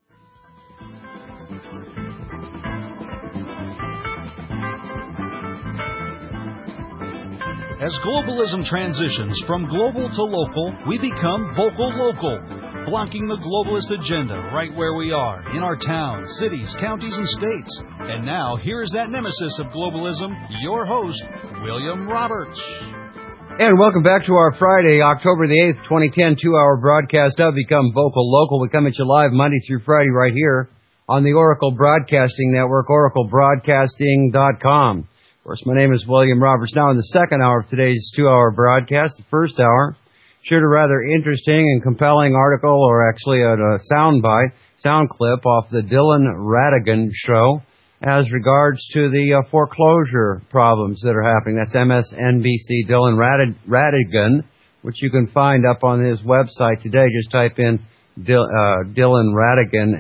Speaker 1: As globalism transitions from global to local, we become vocal local, blocking the globalist agenda right where we are, in our towns, cities, counties, and states. And now, here is that nemesis of globalism, your host, William Roberts.
Speaker 2: And welcome back to our Friday, October the 8th, 2010, 2-hour broadcast of Become Vocal Local. We come at you live Monday through Friday right here on the Oracle Broadcasting Network, oraclebroadcasting.com. Of course, my name is William Roberts. Now, in the second hour of today's 2-hour broadcast, the first hour, shared a rather interesting and compelling article, or actually a sound clip off the Dylan Ratigan show as regards to the foreclosure problems that are happening. That's MSNBC Dylan Ratigan, which you can find up on his website today. Just type in Dylan Ratigan,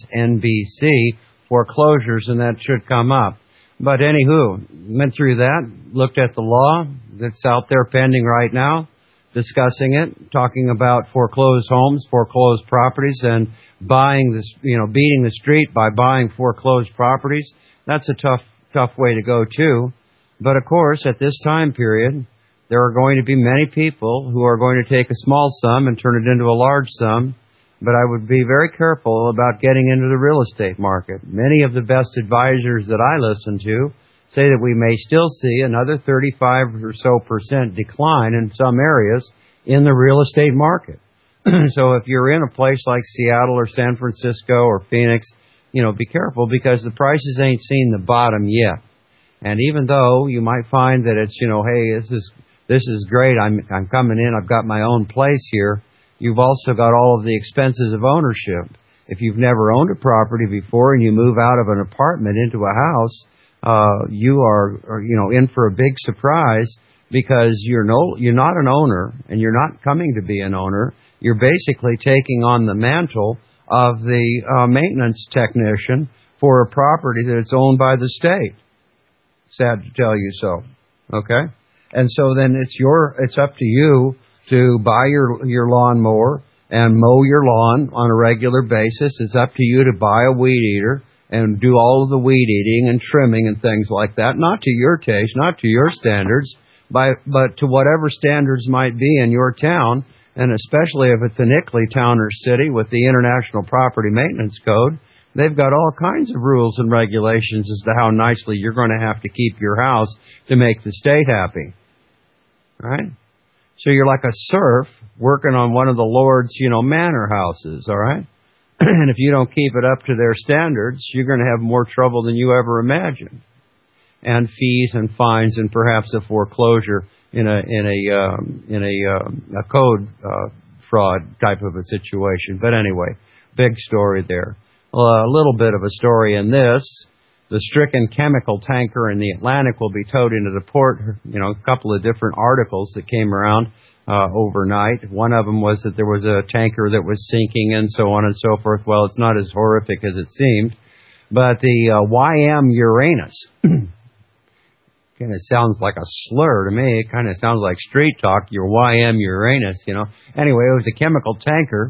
Speaker 2: MSNBC, foreclosures, and that should come up. But anywho, went through that, looked at the law that's out there pending right now, discussing it, talking about foreclosed homes, foreclosed properties, and beating the street by buying foreclosed properties. That's a tough way to go too. But of course, at this time period, there are going to be many people who are going to take a small sum and turn it into a large sum. But I would be very careful about getting into the real estate market. Many of the best advisors that I listen to say that we may still see another 35% or so decline in some areas in the real estate market. So if you're in a place like Seattle or San Francisco or Phoenix, be careful because the prices ain't seen the bottom yet. And even though you might find that it's, hey, this is great, I'm coming in, I've got my own place here. You've also got all of the expenses of ownership. If you've never owned a property before and you move out of an apartment into a house, you are in for a big surprise because you're not an owner and you're not coming to be an owner. You're basically taking on the mantle of the maintenance technician for a property that's owned by the state. Sad to tell you so. Okay? And so then it's up to you to buy your lawnmower and mow your lawn on a regular basis. It's up to you to buy a weed eater and do all of the weed eating and trimming and things like that. Not to your taste, not to your standards, but to whatever standards might be in your town, and especially if it's an ICLEI town or city with the International Property Maintenance Code. They've got all kinds of rules and regulations as to how nicely you're going to have to keep your house to make the state happy. Right? So you're like a serf working on one of the Lord's, manor houses, all right? And if you don't keep it up to their standards, you're going to have more trouble than you ever imagined. And fees and fines and perhaps a foreclosure in a code fraud type of a situation. But anyway, big story there. A little bit of a story in this. The stricken chemical tanker in the Atlantic will be towed into the port. A couple of different articles that came around overnight. One of them was that there was a tanker that was sinking and so on and so forth. Well, it's not as horrific as it seemed. But the YM Uranus kind of sounds like a slur to me. It kind of sounds like street talk, your YM Uranus, Anyway, it was a chemical tanker.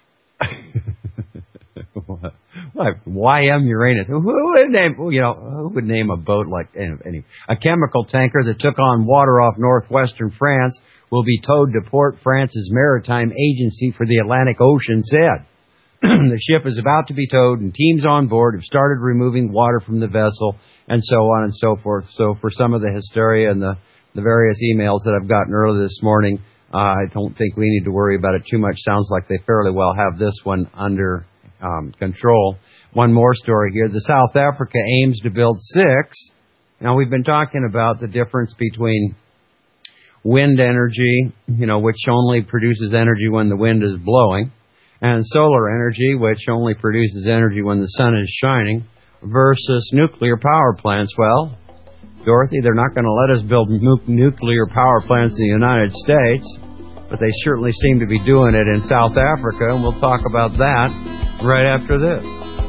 Speaker 2: What? YM Uranus. Who would name a boat like any? A chemical tanker that took on water off northwestern France will be towed to Port France's Maritime Agency for the Atlantic Ocean said. The ship is about to be towed, and teams on board have started removing water from the vessel, and so on and so forth. So for some of the hysteria and the various emails that I've gotten earlier this morning, I don't think we need to worry about it too much. Sounds like they fairly well have this one under control. One more story here. The South Africa aims to build 6. Now, we've been talking about the difference between wind energy, which only produces energy when the wind is blowing, and solar energy, which only produces energy when the sun is shining, versus nuclear power plants. Well, Dorothy, they're not going to let us build nuclear power plants in the United States, but they certainly seem to be doing it in South Africa, and we'll talk about that right after this.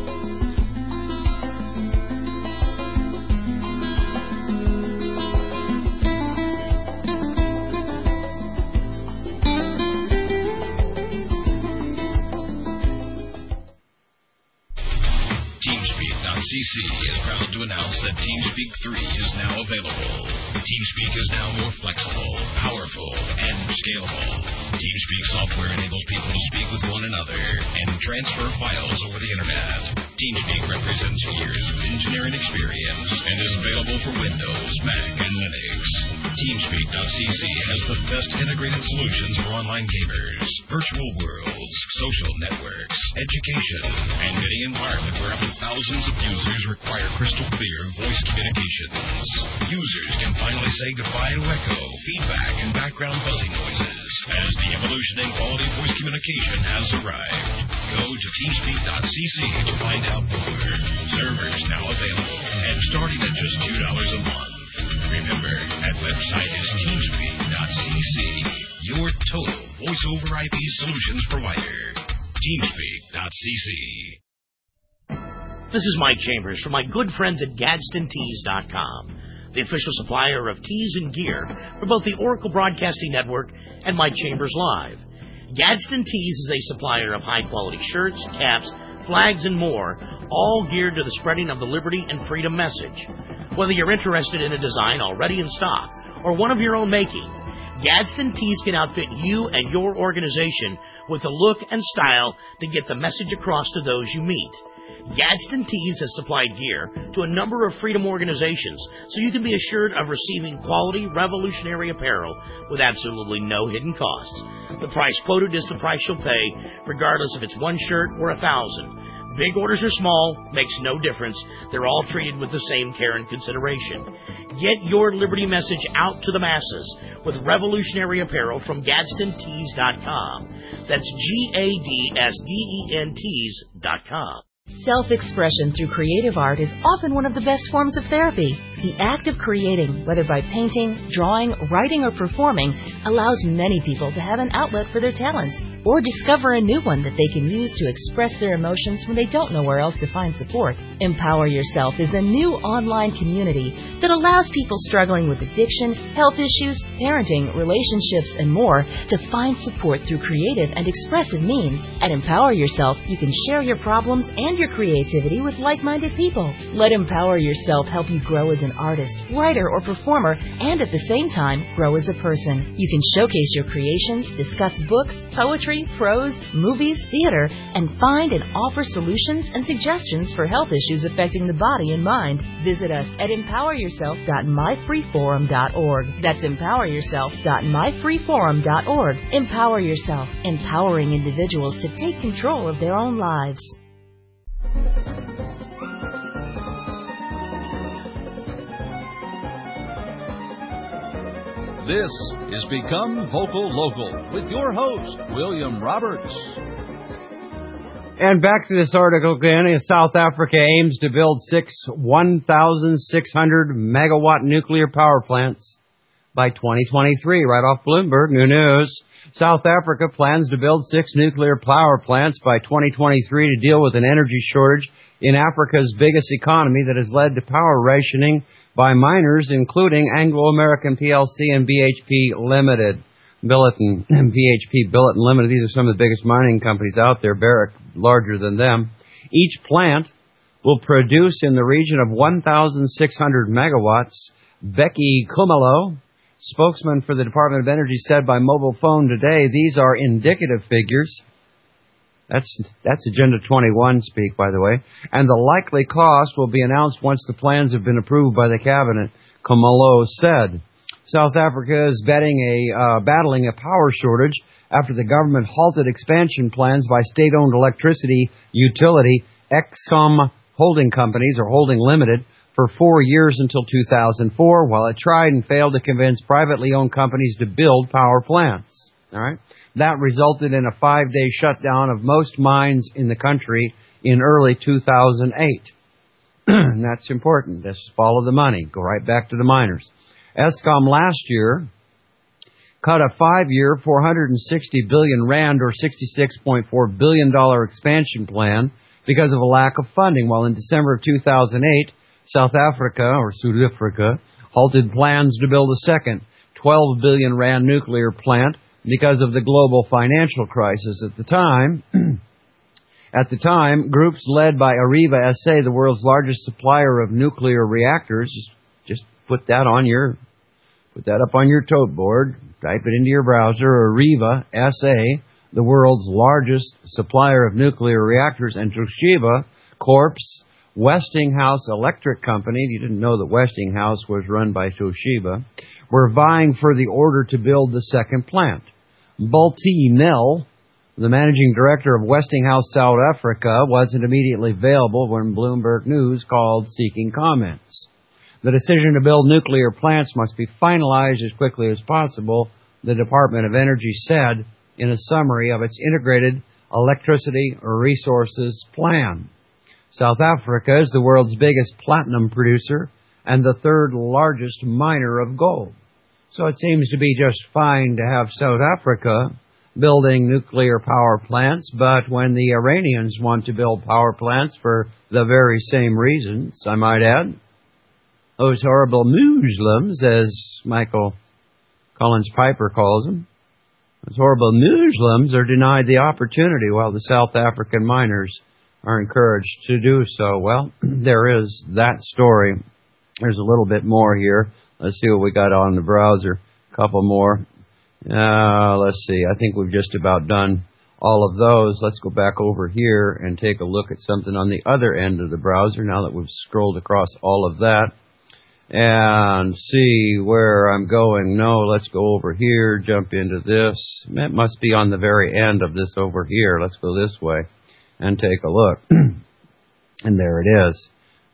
Speaker 6: TeamSpeak.cc is proud to announce that TeamSpeak 3 is now available. TeamSpeak is now more flexible, powerful, and scalable. TeamSpeak software enables people to speak with one another and transfer files over the internet. TeamSpeak represents years of engineering experience and is available for Windows, Mac, and Linux. TeamSpeak.cc has the best integrated solutions for online gamers, virtual worlds, social networks, education, and any environment where up to thousands of users require crystal clear voice communications. Users can finally say goodbye to echo, feedback, and background buzzing noises as the evolution in quality voice communication has arrived. Go to TeamSpeak.cc to find out more. Servers now available and starting at just $2 a month. Remember, that website is TeamSpeak.cc, your total voice-over IP solutions provider. TeamSpeak.cc.
Speaker 7: This is Mike Chambers from my good friends at GadsdenTees.com, the official supplier of tees and gear for both the Oracle Broadcasting Network and Mike Chambers Live. Gadsden Tees is a supplier of high-quality shirts, caps, flags, and more, all geared to the spreading of the liberty and freedom message. Whether you're interested in a design already in stock or one of your own making, Gadsden Tees can outfit you and your organization with the look and style to get the message across to those you meet. Gadsden Tees has supplied gear to a number of freedom organizations, so you can be assured of receiving quality, revolutionary apparel with absolutely no hidden costs. The price quoted is the price you'll pay, regardless if it's one shirt or 1,000. Big orders or small, makes no difference. They're all treated with the same care and consideration. Get your liberty message out to the masses with revolutionary apparel from GadsdenTees.com. That's GADSDENTees.com.
Speaker 8: Self-expression through creative art is often one of the best forms of therapy. The act of creating, whether by painting, drawing, writing, or performing, allows many people to have an outlet for their talents or discover a new one that they can use to express their emotions when they don't know where else to find support. Empower Yourself is a new online community that allows people struggling with addiction, health issues, parenting, relationships, and more to find support through creative and expressive means. At Empower Yourself, you can share your problems and your creativity with like-minded people. Let Empower Yourself help you grow as an artist, writer, or performer, and at the same time, grow as a person. You can showcase your creations, discuss books, poetry, prose, movies, theater, and find and offer solutions and suggestions for health issues affecting the body and mind. Visit us at empoweryourself.myfreeforum.org. That's empoweryourself.myfreeforum.org. Empower Yourself, empowering individuals to take control of their own lives.
Speaker 1: This is Become Vocal Local with your host, William Roberts.
Speaker 2: And back to this article again. South Africa aims to build 6 1,600 megawatt nuclear power plants by 2023. Right off Bloomberg, new news. South Africa plans to build 6 nuclear power plants by 2023 to deal with an energy shortage in Africa's biggest economy that has led to power rationing by miners, including Anglo American PLC and BHP Limited. BHP Billiton Limited. These are some of the biggest mining companies out there. Barrick larger than them. Each plant will produce in the region of 1,600 megawatts. Becky Kumalo, spokesman for the Department of Energy, said by mobile phone today, these are indicative figures. That's Agenda 21 speak, by the way. And the likely cost will be announced once the plans have been approved by the cabinet, Kumalo said. South Africa is battling a power shortage after the government halted expansion plans by state-owned electricity utility Eskom holding companies, or Holding Limited, for 4 years until 2004, while it tried and failed to convince privately owned companies to build power plants. All right? That resulted in a 5-day shutdown of most mines in the country in early 2008. And that's important. Just follow the money. Go right back to the miners. Eskom last year cut a 5-year, 460 billion rand or $66.4 billion expansion plan because of a lack of funding, while in December of 2008, South Africa halted plans to build a second 12 billion rand nuclear plant because of the global financial crisis at the time. At the time, groups led by Areva SA, the world's largest supplier of nuclear reactors, just put that up on your tote board, type it into your browser, Areva SA, the world's largest supplier of nuclear reactors, and Toshiba Corp's Westinghouse Electric Company, you didn't know that Westinghouse was run by Toshiba, were vying for the order to build the second plant. Bulti Nel, the managing director of Westinghouse South Africa, wasn't immediately available when Bloomberg News called seeking comments. The decision to build nuclear plants must be finalized as quickly as possible, the Department of Energy said in a summary of its integrated electricity resources plan. South Africa is the world's biggest platinum producer and the third largest miner of gold. So it seems to be just fine to have South Africa building nuclear power plants, but when the Iranians want to build power plants for the very same reasons, I might add, those horrible Muslims, as Michael Collins Piper calls them, those horrible Muslims are denied the opportunity while the South African miners are encouraged to do so. Well, there is that story. There's a little bit more here. Let's see what we got on the browser. A couple more. Let's see. I think we've just about done all of those. Let's go back over here and take a look at something on the other end of the browser now that we've scrolled across all of that and see where I'm going. No, let's go over here, jump into this. It must be on the very end of this over here. Let's go this way and take a look. And there it is.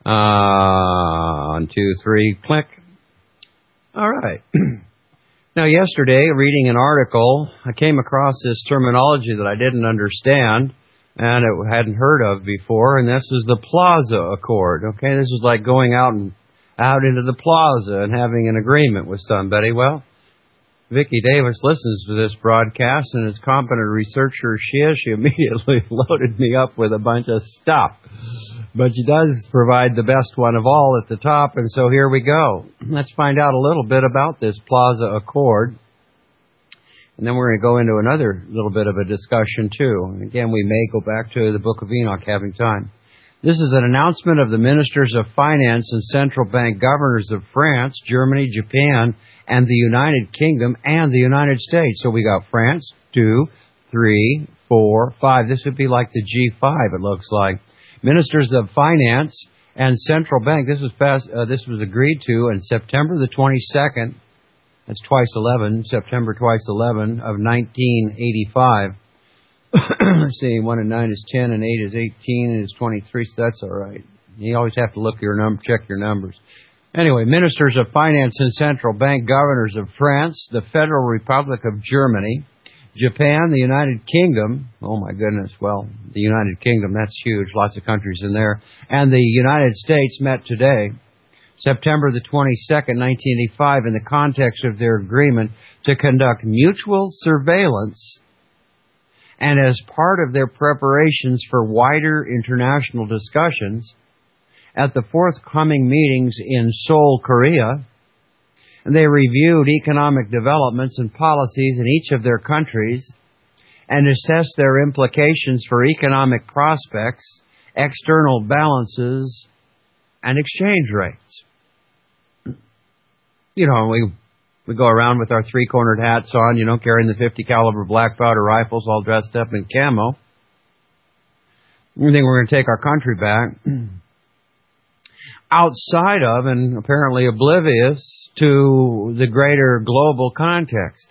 Speaker 2: 1, 2, 3, click. All right. Now, yesterday, reading an article, I came across this terminology that I didn't understand and it hadn't heard of before, and this is the Plaza Accord. Okay, this is like going out into the plaza and having an agreement with somebody. Well, Vicki Davis listens to this broadcast, and as competent researcher she immediately loaded me up with a bunch of stuff. But she does provide the best one of all at the top, and so here we go. Let's find out a little bit about this Plaza Accord. And then we're going to go into another little bit of a discussion, too. And again, we may go back to the Book of Enoch having time. This is an announcement of the Ministers of Finance and Central Bank Governors of France, Germany, Japan, and the United Kingdom, and the United States. So we got France, 2, 3, 4, 5. This would be like the G5, it looks like. Ministers of Finance and Central Bank. This was agreed to on September the 22nd. That's twice 11. September twice 11 of 1985. Let's see. 1 and 9 is 10, and 8 is 18, and is 23. So that's all right. You always have to check your numbers. Anyway, Ministers of Finance and Central Bank Governors of France, the Federal Republic of Germany, Japan, the United Kingdom, oh my goodness, well, the United Kingdom, that's huge, lots of countries in there, and the United States met today, September the 22nd, 1985, in the context of their agreement to conduct mutual surveillance and as part of their preparations for wider international discussions at the forthcoming meetings in Seoul, Korea. And they reviewed economic developments and policies in each of their countries and assessed their implications for economic prospects external balances and exchange rates. You know, we go around with our three-cornered hats on, you know, carrying the 50 caliber black powder rifles all dressed up in camo. We think we're going to take our country back. Outside of and apparently oblivious to the greater global context.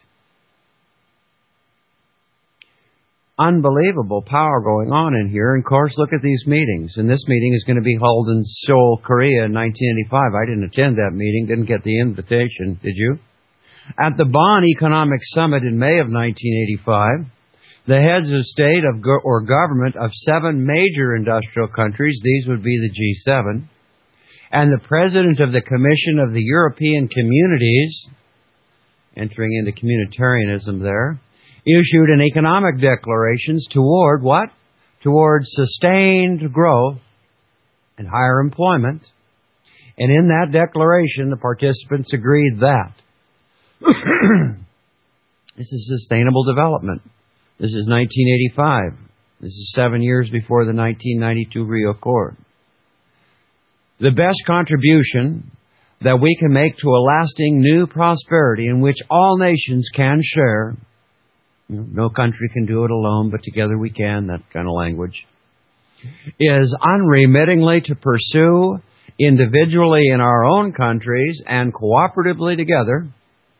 Speaker 2: Unbelievable power going on in here. And of course, look at these meetings. And this meeting is going to be held in Seoul, Korea in 1985. I didn't attend that meeting, didn't get the invitation, did you? At the Bonn Economic Summit in May of 1985, the heads of state or government of 7 major industrial countries, these would be the G7, and the president of the Commission of the European Communities, entering into communitarianism there, issued an economic declarations toward what? Toward sustained growth and higher employment. And in that declaration, the participants agreed that this is sustainable development. This is 1985. This is 7 years before the 1992 Rio Accord. The best contribution that we can make to a lasting new prosperity in which all nations can share. No country can do it alone, but together we can, that kind of language, is unremittingly to pursue individually in our own countries and cooperatively together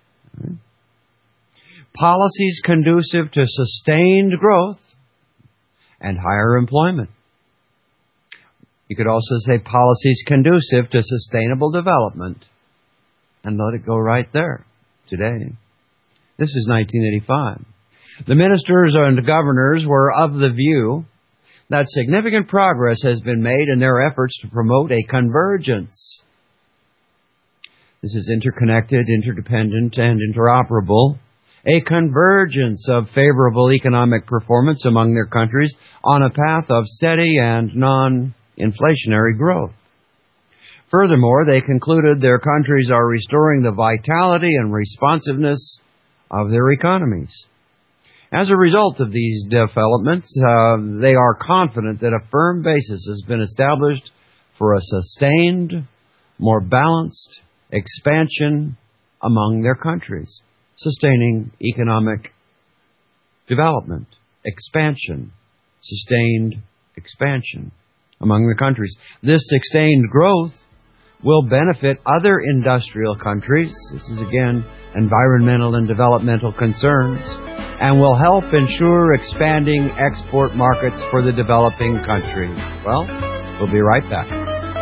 Speaker 2: policies conducive to sustained growth and higher employment. You could also say policies conducive to sustainable development and let it go right there today. This is 1985. The ministers and governors were of the view that significant progress has been made in their efforts to promote a convergence. This is interconnected, interdependent, and interoperable. A convergence of favorable economic performance among their countries on a path of steady and non-inflationary growth. Furthermore, they concluded their countries are restoring the vitality and responsiveness of their economies. As a result of these developments, they are confident that a firm basis has been established for a sustained, more balanced expansion among their countries. Sustaining economic development, expansion, sustained expansion among the countries. This sustained growth will benefit other industrial countries. This is again environmental and developmental concerns, and will help ensure expanding export markets for the developing countries. Well, we'll be right back.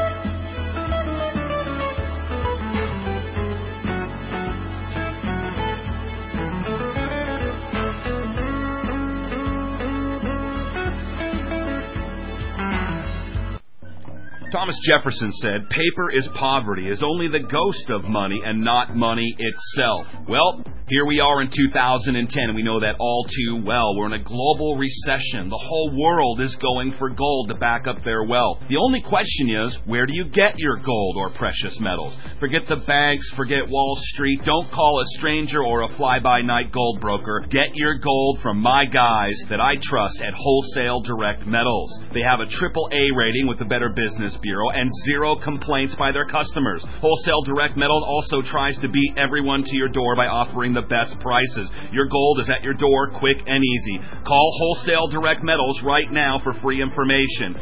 Speaker 14: Thomas Jefferson said, paper is poverty, is only the ghost of money and not money itself. Well, here we are in 2010, and we know that all too well. We're in a global recession. The whole world is going for gold to back up their wealth. The only question is, where do you get your gold or precious metals? Forget the banks, forget Wall Street. Don't call a stranger or a fly-by-night gold broker. Get your gold from my guys that I trust at Wholesale Direct Metals. They have a AAA rating with the Better Business Bureau and 0 complaints by their customers. Wholesale Direct Metals also tries to beat everyone to your door by offering the best prices. Your gold is at your door, quick and easy. Call Wholesale Direct Metals right now for free information.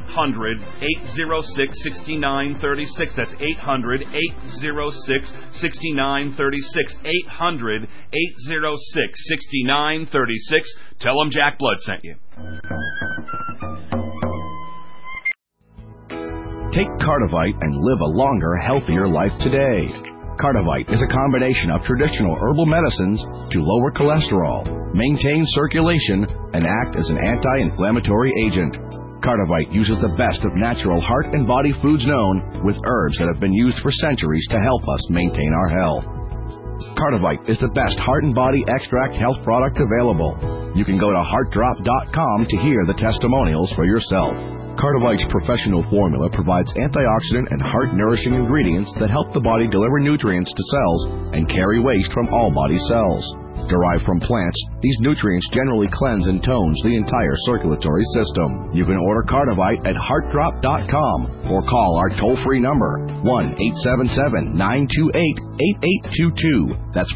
Speaker 14: 800-806-6936. That's 800-806-6936. 800-806-6936. Tell them Jack Blood sent you.
Speaker 9: Take Cardivite and live a longer, healthier life today. Cardivite is a combination of traditional herbal medicines to lower cholesterol, maintain circulation, and act as an anti-inflammatory agent. Cardivite uses the best of natural heart and body foods known, with herbs that have been used for centuries to help us maintain our health. Cardivite is the best heart and body extract health product available. You can go to heartdrop.com to hear the testimonials for yourself. Cardivite's professional formula provides antioxidant and heart-nourishing ingredients that help the body deliver nutrients to cells and carry waste from all body cells. Derived from plants, these nutrients generally cleanse and tones the entire circulatory system. You can order Cardivite at heartdrop.com or call our toll-free number, 1-877-928-8822. That's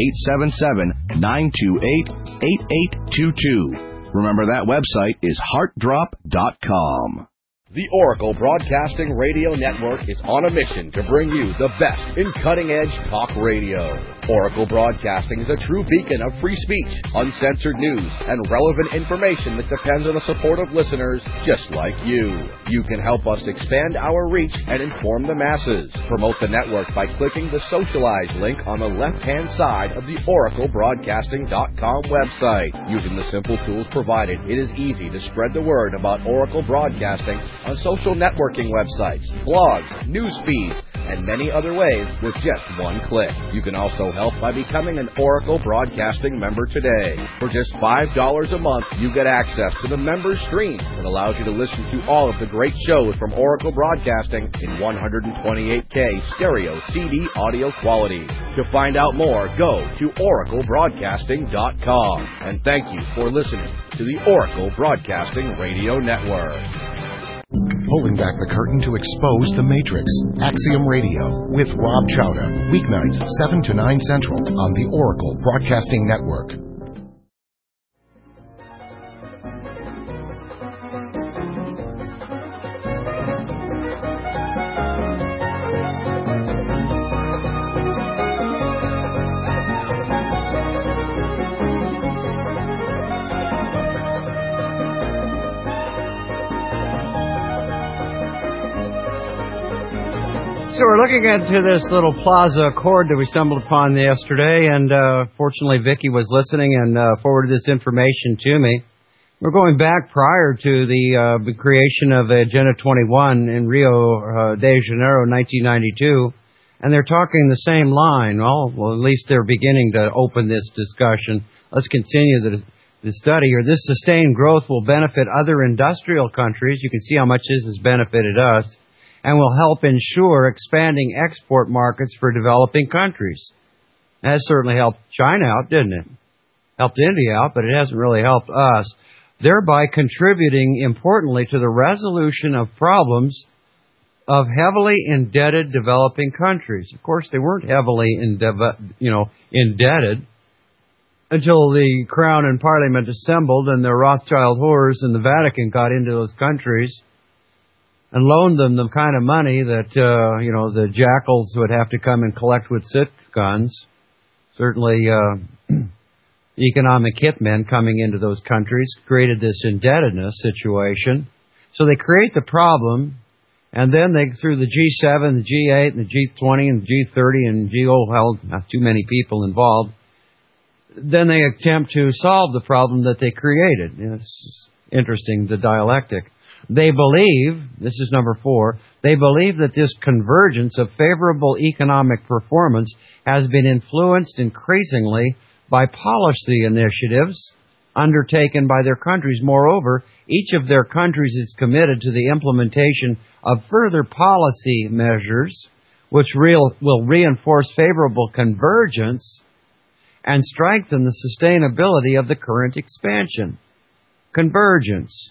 Speaker 9: 1-877-928-8822. Remember, that website is heartdrop.com.
Speaker 19: The Oracle Broadcasting Radio Network is on a mission to bring you the best in cutting-edge talk radio. Oracle Broadcasting is a true beacon of free speech, uncensored news, and relevant information that depends on the support of listeners just like you. You can help us expand our reach and inform the masses. Promote the network by clicking the Socialize link on the left-hand side of the oraclebroadcasting.com website. Using the simple tools provided, it is easy to spread the word about Oracle Broadcasting on social networking websites, blogs, news feeds, and many other ways with just one click. You can also help by becoming an Oracle Broadcasting member today. For just $5 a month, you get access to the member stream that allows you to listen to all of the great shows from Oracle Broadcasting in 128K stereo CD audio quality. To find out more, go to oraclebroadcasting.com. And thank you for listening to the Oracle Broadcasting Radio Network.
Speaker 20: Pulling back the curtain to expose the Matrix. Axiom Radio with Rob Chowda. Weeknights 7 to 9 Central on the Oracle Broadcasting Network.
Speaker 2: So we're looking into this little Plaza Accord that we stumbled upon yesterday, and fortunately Vicki was listening and forwarded this information to me. We're going back prior to the creation of Agenda 21 in Rio de Janeiro, 1992, and they're talking the same line. Well, at least they're beginning to open this discussion. Let's continue the study here. This sustained growth will benefit other industrial countries. You can see how much this has benefited us, and will help ensure expanding export markets for developing countries. That certainly helped China out, didn't it? Helped India out, but it hasn't really helped us, thereby contributing importantly to the resolution of problems of heavily indebted developing countries. Of course, they weren't heavily indebted until the Crown and Parliament assembled and the Rothschild whores and the Vatican got into those countries and loaned them the kind of money that, the jackals would have to come and collect with six guns. Certainly, economic hitmen coming into those countries created this indebtedness situation. So they create the problem, and then they, through the G7, the G8, and the G20, and the G30, and not too many people involved, then they attempt to solve the problem that they created. It's interesting, the dialectic. They believe, this is number 4, they believe that this convergence of favorable economic performance has been influenced increasingly by policy initiatives undertaken by their countries. Moreover, each of their countries is committed to the implementation of further policy measures which will reinforce favorable convergence and strengthen the sustainability of the current expansion. Convergence.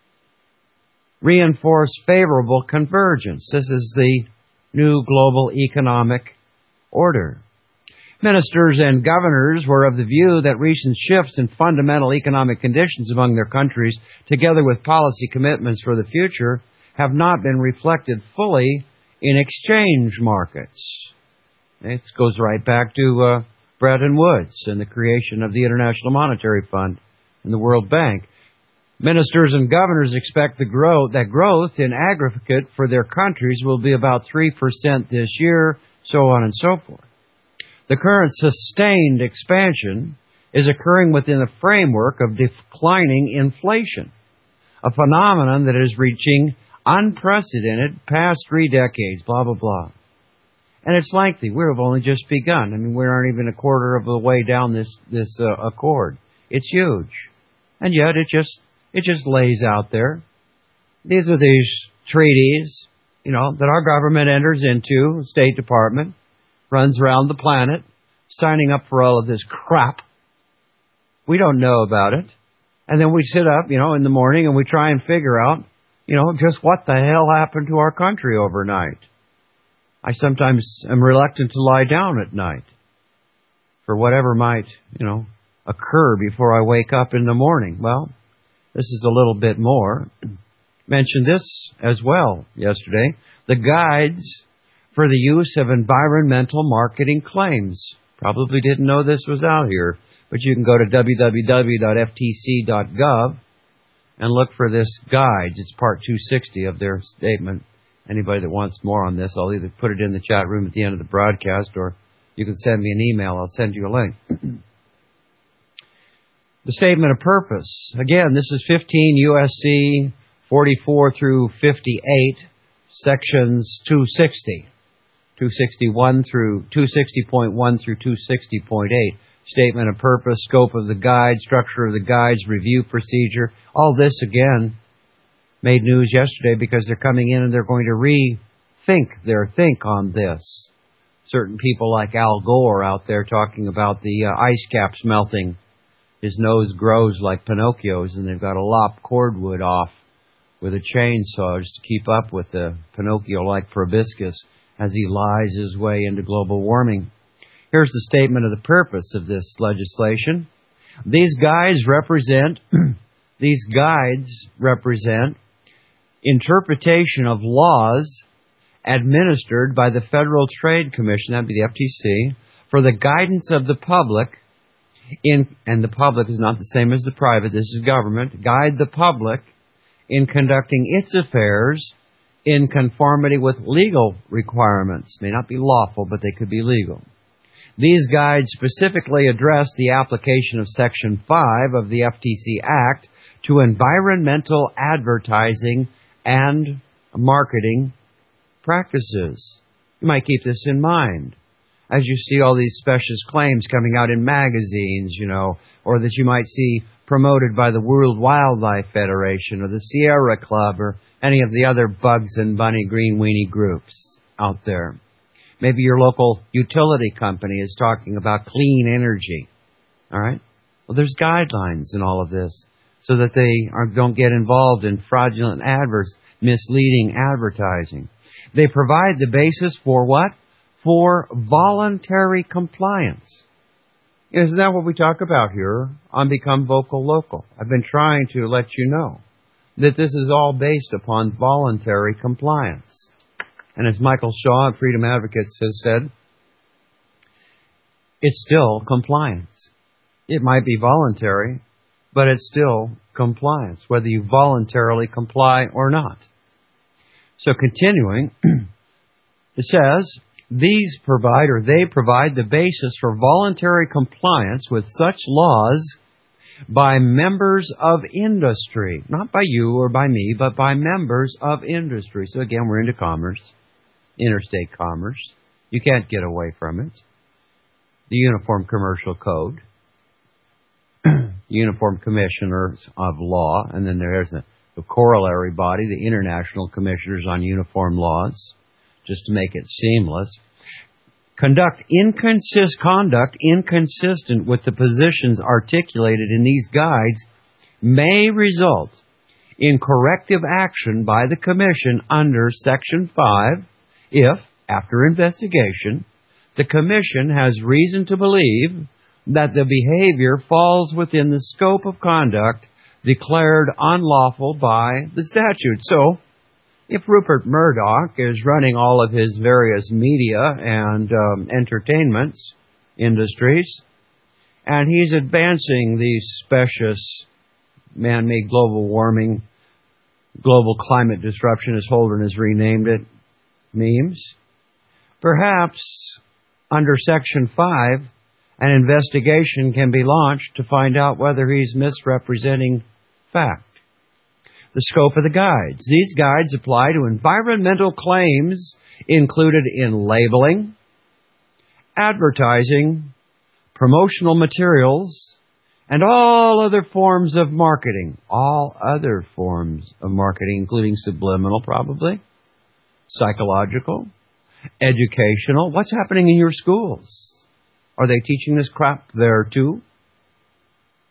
Speaker 2: Reinforce favorable convergence. This is the new global economic order. Ministers and governors were of the view that recent shifts in fundamental economic conditions among their countries, together with policy commitments for the future, have not been reflected fully in exchange markets. It goes right back to Bretton Woods and the creation of the International Monetary Fund and the World Bank. Ministers and governors expect that growth in aggregate for their countries will be about 3% this year, so on and so forth. The current sustained expansion is occurring within a framework of declining inflation, a phenomenon that is reaching unprecedented past 3 decades, blah, blah, blah. And it's lengthy. We have only just begun. I mean, we aren't even a quarter of the way down this accord. It's huge. And yet it just lays out there. These are these treaties, that our government enters into, State Department, runs around the planet, signing up for all of this crap We don't know about it. And then we sit up, in the morning and we try and figure out, just what the hell happened to our country overnight. I sometimes am reluctant to lie down at night for whatever might, occur before I wake up in the morning. Well, this is a little bit more. Mentioned this as well yesterday. The guides for the use of environmental marketing claims. Probably didn't know this was out here, but you can go to www.ftc.gov and look for this guides. It's part 260 of their statement. Anybody that wants more on this, I'll either put it in the chat room at the end of the broadcast, or you can send me an email. I'll send you a link. The statement of purpose. Again, this is 15 U.S.C. 44 through 58, sections 260. 260.1 through 260.8. Statement of purpose, scope of the guide, structure of the guides, review procedure. All this, again, made news yesterday because they're coming in and they're going to rethink their think on this. Certain people like Al Gore out there talking about the ice caps melting. His nose grows like Pinocchio's, and they've got to lop cordwood off with a chainsaw just to keep up with the Pinocchio-like proboscis as he lies his way into global warming. Here's the statement of the purpose of this legislation. These guides represent interpretation of laws administered by the Federal Trade Commission, that'd be the FTC, for the guidance of the public and the public is not the same as the private, this is government, guide the public in conducting its affairs in conformity with legal requirements. May not be lawful, but they could be legal. These guides specifically address the application of Section 5 of the FTC Act to environmental advertising and marketing practices. You might keep this in mind as you see all these specious claims coming out in magazines, or that you might see promoted by the World Wildlife Federation or the Sierra Club or any of the other Bugs and Bunny Green Weenie groups out there. Maybe your local utility company is talking about clean energy. All right? Well, there's guidelines in all of this so that they don't get involved in fraudulent misleading advertising. They provide the basis for what? For voluntary compliance. Isn't that what we talk about here on Become Vocal Local? I've been trying to let you know that this is all based upon voluntary compliance. And as Michael Shaw, Freedom Advocates, has said, it's still compliance. It might be voluntary, but it's still compliance, whether you voluntarily comply or not. So continuing, it says, they provide the basis for voluntary compliance with such laws by members of industry. Not by you or by me, but by members of industry. So again, we're into commerce, interstate commerce. You can't get away from it. The Uniform Commercial Code, Uniform Commissioners of Law, and then there's the corollary body, the International Commissioners on Uniform Laws, just to make it seamless. Conduct inconsistent with the positions articulated in these guides may result in corrective action by the Commission under Section 5 if, after investigation, the Commission has reason to believe that the behavior falls within the scope of conduct declared unlawful by the statute. So, if Rupert Murdoch is running all of his various media and entertainment industries, and he's advancing these specious man-made global warming, global climate disruption, as Holden has renamed it, memes, perhaps under Section 5, an investigation can be launched to find out whether he's misrepresenting fact. The scope of the guides. These guides apply to environmental claims included in labeling, advertising, promotional materials, and all other forms of marketing. All other forms of marketing, including subliminal, probably, psychological, educational. What's happening in your schools? Are they teaching this crap there too?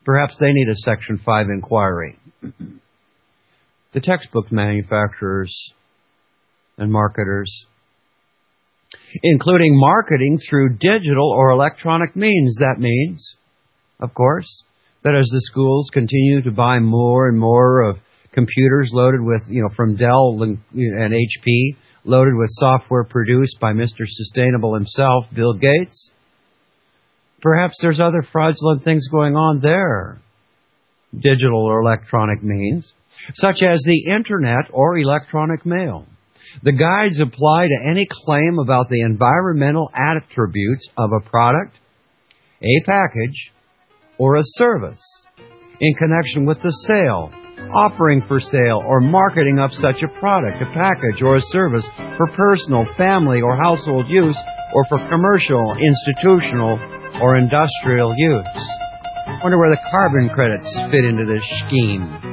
Speaker 2: Perhaps they need a Section 5 inquiry. The textbook manufacturers and marketers, including marketing through digital or electronic means. That means, of course, that as the schools continue to buy more and more of computers loaded with, from Dell and HP, loaded with software produced by Mr. Sustainable himself, Bill Gates, perhaps there's other fraudulent things going on there. Digital or electronic means, such as the Internet or electronic mail. The guides apply to any claim about the environmental attributes of a product, a package, or a service in connection with the sale, offering for sale, or marketing of such a product, a package, or a service for personal, family, or household use, or for commercial, institutional, or industrial use. I wonder where the carbon credits fit into this scheme.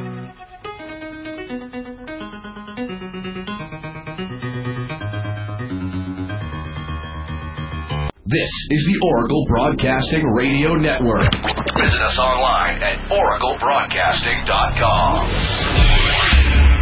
Speaker 19: This is the Oracle Broadcasting Radio Network. Visit us online at oraclebroadcasting.com.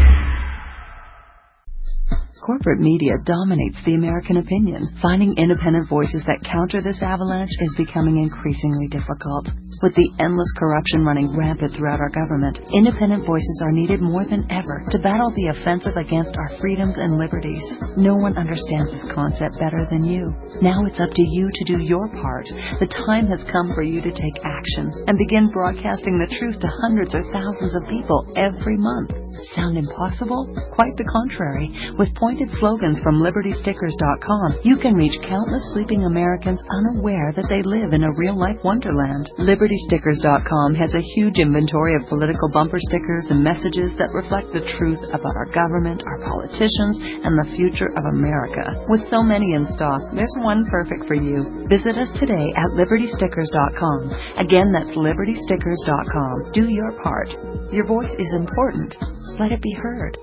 Speaker 16: Corporate media dominates the American opinion. Finding independent voices that counter this avalanche is becoming increasingly difficult. With the endless corruption running rampant throughout our government, independent voices are needed more than ever to battle the offensive against our freedoms and liberties. No one understands this concept better than you. Now it's up to you to do your part. The time has come for you to take action and begin broadcasting the truth to hundreds or thousands of people every month. Sound impossible? Quite the contrary. With pointed slogans from LibertyStickers.com, you can reach countless sleeping Americans unaware that they live in a real-life wonderland. LibertyStickers.com has a huge inventory of political bumper stickers and messages that reflect the truth about our government, our politicians, and the future of America. With so many in stock, there's one perfect for you. Visit us today at LibertyStickers.com. Again, that's LibertyStickers.com. Do your part. Your voice is important. Let it be heard.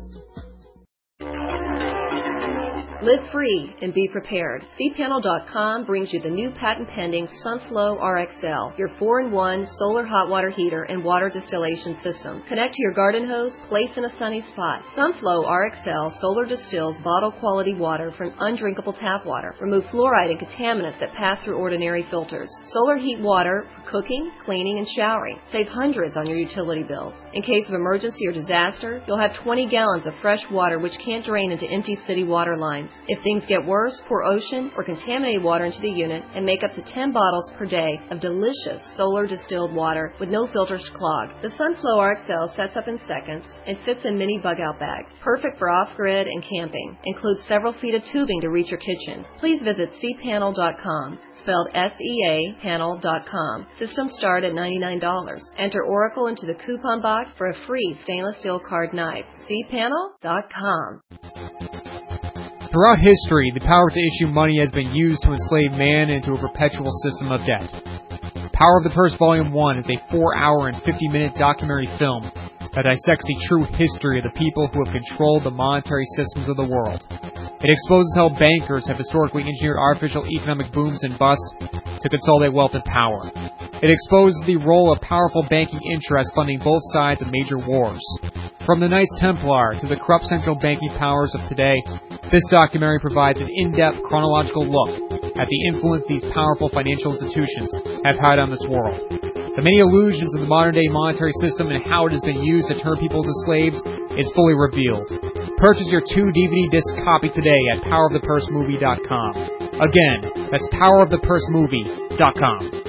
Speaker 4: Live free and be prepared. cpanel.com brings you the new patent-pending Sunflow RXL, your 4-in-1 solar hot water heater and water distillation system. Connect to your garden hose, place in a sunny spot. Sunflow RXL solar distills bottle-quality water from undrinkable tap water. Remove fluoride and contaminants that pass through ordinary filters. Solar heat water for cooking, cleaning, and showering. Save hundreds on your utility bills. In case of emergency or disaster, you'll have 20 gallons of fresh water which can't drain into empty city water lines. If things get worse, pour ocean or contaminated water into the unit and make up to 10 bottles per day of delicious solar distilled water with no filters to clog. The Sunflow RXL sets up in seconds and fits in mini bug-out bags. Perfect for off-grid and camping. Includes several feet of tubing to reach your kitchen. Please visit cpanel.com, spelled S-E-A, panel.com. Systems start at $99. Enter Oracle into the coupon box for a free stainless steel card knife. cpanel.com.
Speaker 3: Throughout history, the power to issue money has been used to enslave man into a perpetual system of debt. Power of the Purse Volume 1 is a 4-hour and 50-minute documentary film that dissects the true history of the people who have controlled the monetary systems of the world. It exposes how bankers have historically engineered artificial economic booms and busts to consolidate wealth and power. It exposes the role of powerful banking interests funding both sides of major wars. From the Knights Templar to the corrupt central banking powers of today, this documentary provides an in-depth chronological look at the influence these powerful financial institutions have had on this world. The many illusions of the modern-day monetary system and how it has been used to turn people into slaves is fully revealed. Purchase your 2 DVD disc copy today at powerofthepursemovie.com. Again, that's powerofthepursemovie.com.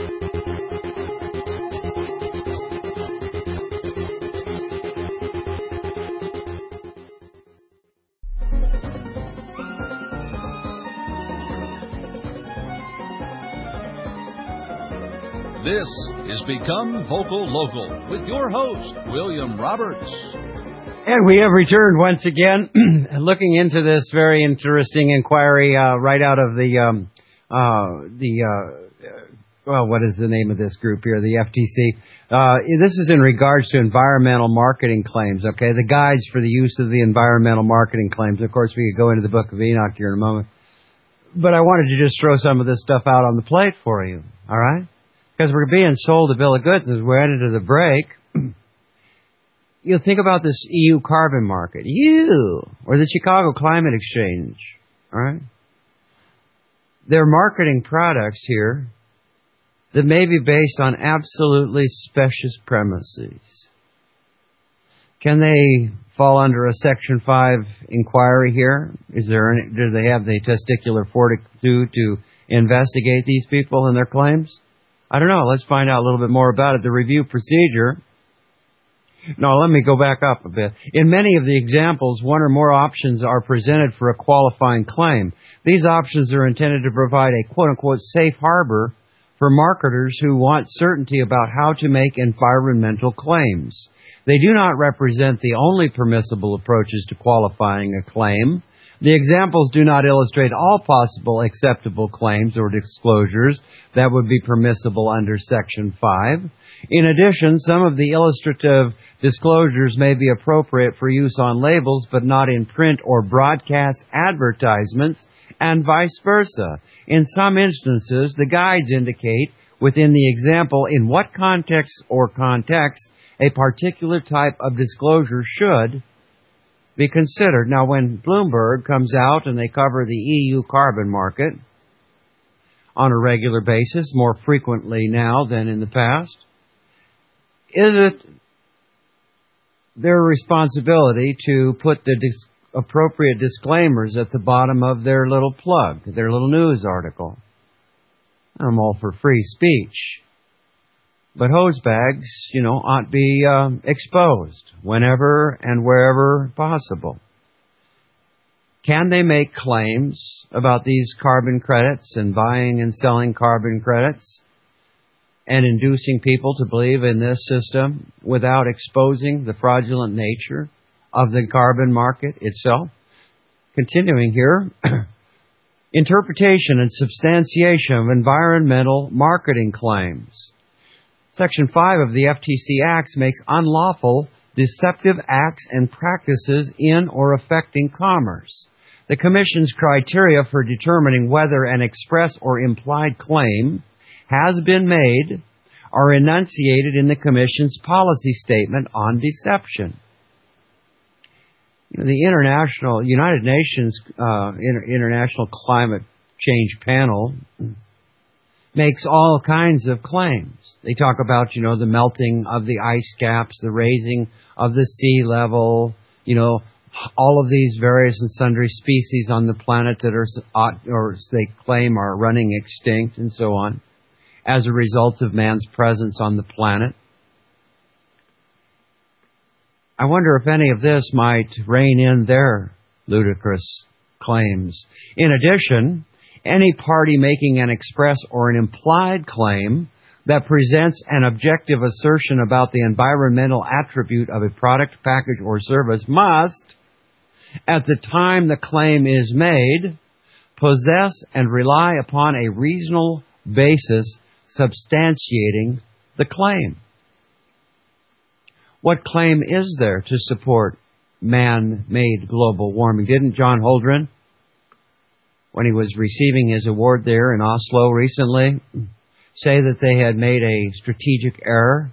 Speaker 1: This is Become Vocal Local with your host, William Roberts.
Speaker 2: And we have returned once again, looking into this very interesting inquiry right out of what is the name of this group here, the FTC. This is in regards to environmental marketing claims, okay, the guides for the use of the environmental marketing claims. Of course, we could go into the Book of Enoch here in a moment. But I wanted to just throw some of this stuff out on the plate for you, all right? because we're being sold a bill of goods as we're headed to the break. You think about this EU carbon market, or the Chicago Climate Exchange, all right? They're marketing products here that may be based on absolutely specious premises. Can they fall under a Section 5 inquiry here? Do they have the testicular fortitude to investigate these people and their claims? I don't know. Let's find out a little bit more about it. The review procedure. No, let me go back up a bit. In many of the examples, one or more options are presented for a qualifying claim. These options are intended to provide a quote-unquote safe harbor for marketers who want certainty about how to make environmental claims. They do not represent the only permissible approaches to qualifying a claim. The examples do not illustrate all possible acceptable claims or disclosures that would be permissible under Section 5. In addition, some of the illustrative disclosures may be appropriate for use on labels, but not in print or broadcast advertisements, and vice versa. In some instances, the guides indicate within the example in what context or contexts a particular type of disclosure should be considered. Now, when Bloomberg comes out and they cover the EU carbon market on a regular basis, more frequently now than in the past, is it their responsibility to put the appropriate disclaimers at the bottom of their little plug, their little news article? I'm all for free speech. But hose bags, ought to be exposed whenever and wherever possible. Can they make claims about these carbon credits and buying and selling carbon credits and inducing people to believe in this system without exposing the fraudulent nature of the carbon market itself? Continuing here, interpretation and substantiation of environmental marketing claims. Section 5 of the FTC Acts makes unlawful deceptive acts and practices in or affecting commerce. The Commission's criteria for determining whether an express or implied claim has been made are enunciated in the Commission's policy statement on deception. The United Nations International Climate Change Panel makes all kinds of claims. They talk about, the melting of the ice caps, the raising of the sea level, all of these various and sundry species on the planet that or they claim are running extinct and so on as a result of man's presence on the planet. I wonder if any of this might rein in their ludicrous claims. In addition, any party making an express or an implied claim that presents an objective assertion about the environmental attribute of a product, package, or service must, at the time the claim is made, possess and rely upon a reasonable basis substantiating the claim. What claim is there to support man-made global warming? Didn't John Holdren, when he was receiving his award there in Oslo recently, say that they had made a strategic error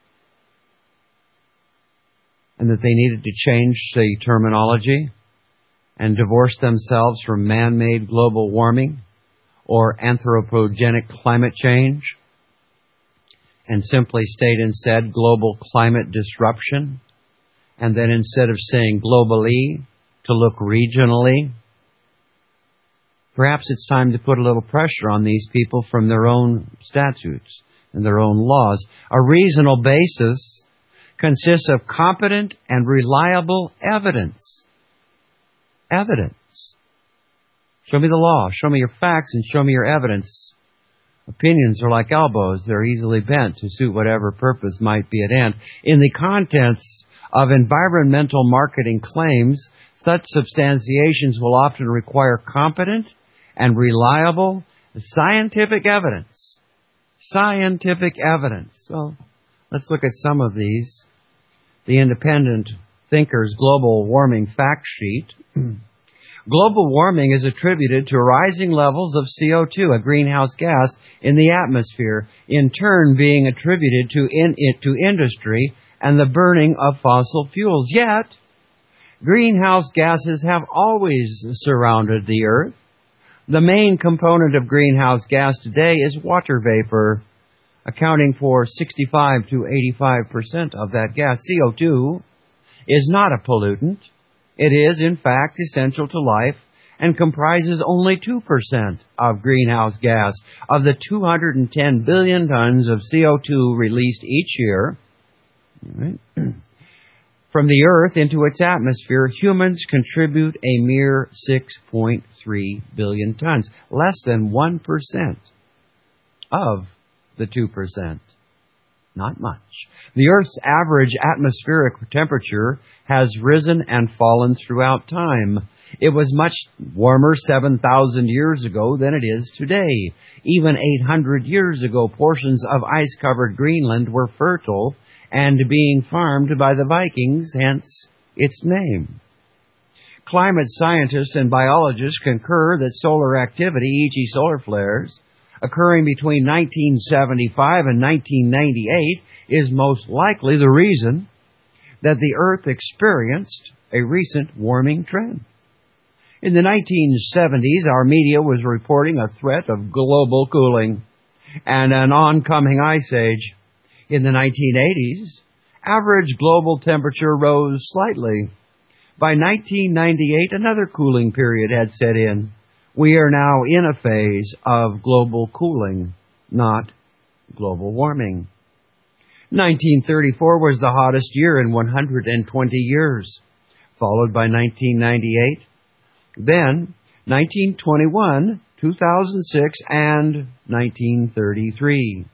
Speaker 2: and that they needed to change the terminology and divorce themselves from man-made global warming or anthropogenic climate change and simply state instead global climate disruption, and then instead of saying globally, to look regionally? Perhaps it's time to put a little pressure on these people from their own statutes and their own laws. A reasonable basis consists of competent and reliable evidence. Evidence. Show me the law, show me your facts, and show me your evidence. Opinions are like elbows. They're easily bent to suit whatever purpose might be at hand. In the contents of environmental marketing claims, such substantiations will often require competent and reliable scientific evidence. Scientific evidence. Well, let's look at some of these. The Independent Thinkers Global Warming Fact Sheet. Global warming is attributed to rising levels of CO2, a greenhouse gas, in the atmosphere, in turn being attributed to industry and the burning of fossil fuels. Yet, greenhouse gases have always surrounded the Earth. The main component of greenhouse gas today is water vapor, accounting for 65 to 85% of that gas. CO2 is not a pollutant. It is, in fact, essential to life and comprises only 2% of greenhouse gas. Of the 210 billion tons of CO2 released each year from the Earth into its atmosphere, humans contribute a mere 6.3 billion tons, less than 1% of the 2%. Not much. The Earth's average atmospheric temperature has risen and fallen throughout time. It was much warmer 7,000 years ago than it is today. Even 800 years ago, portions of ice-covered Greenland were fertile and being farmed by the Vikings, hence its name. Climate scientists and biologists concur that solar activity, e.g. solar flares, occurring between 1975 and 1998 is most likely the reason that the Earth experienced a recent warming trend. In the 1970s, our media was reporting a threat of global cooling and an oncoming ice age. In the 1980s, average global temperature rose slightly. By 1998, another cooling period had set in. We are now in a phase of global cooling, not global warming. 1934 was the hottest year in 120 years, followed by 1998, then 1921, 2006, and 1933.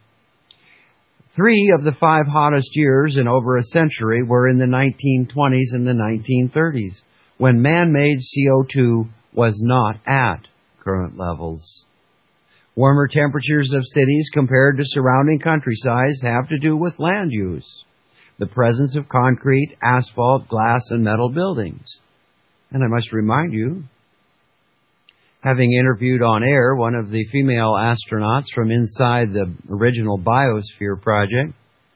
Speaker 2: 3 of the 5 hottest years in over a century were in the 1920s and the 1930s, when man-made CO2 was not at current levels. Warmer temperatures of cities compared to surrounding countrysides have to do with land use, the presence of concrete, asphalt, glass, and metal buildings. And I must remind you, having interviewed on air one of the female astronauts from inside the original Biosphere project,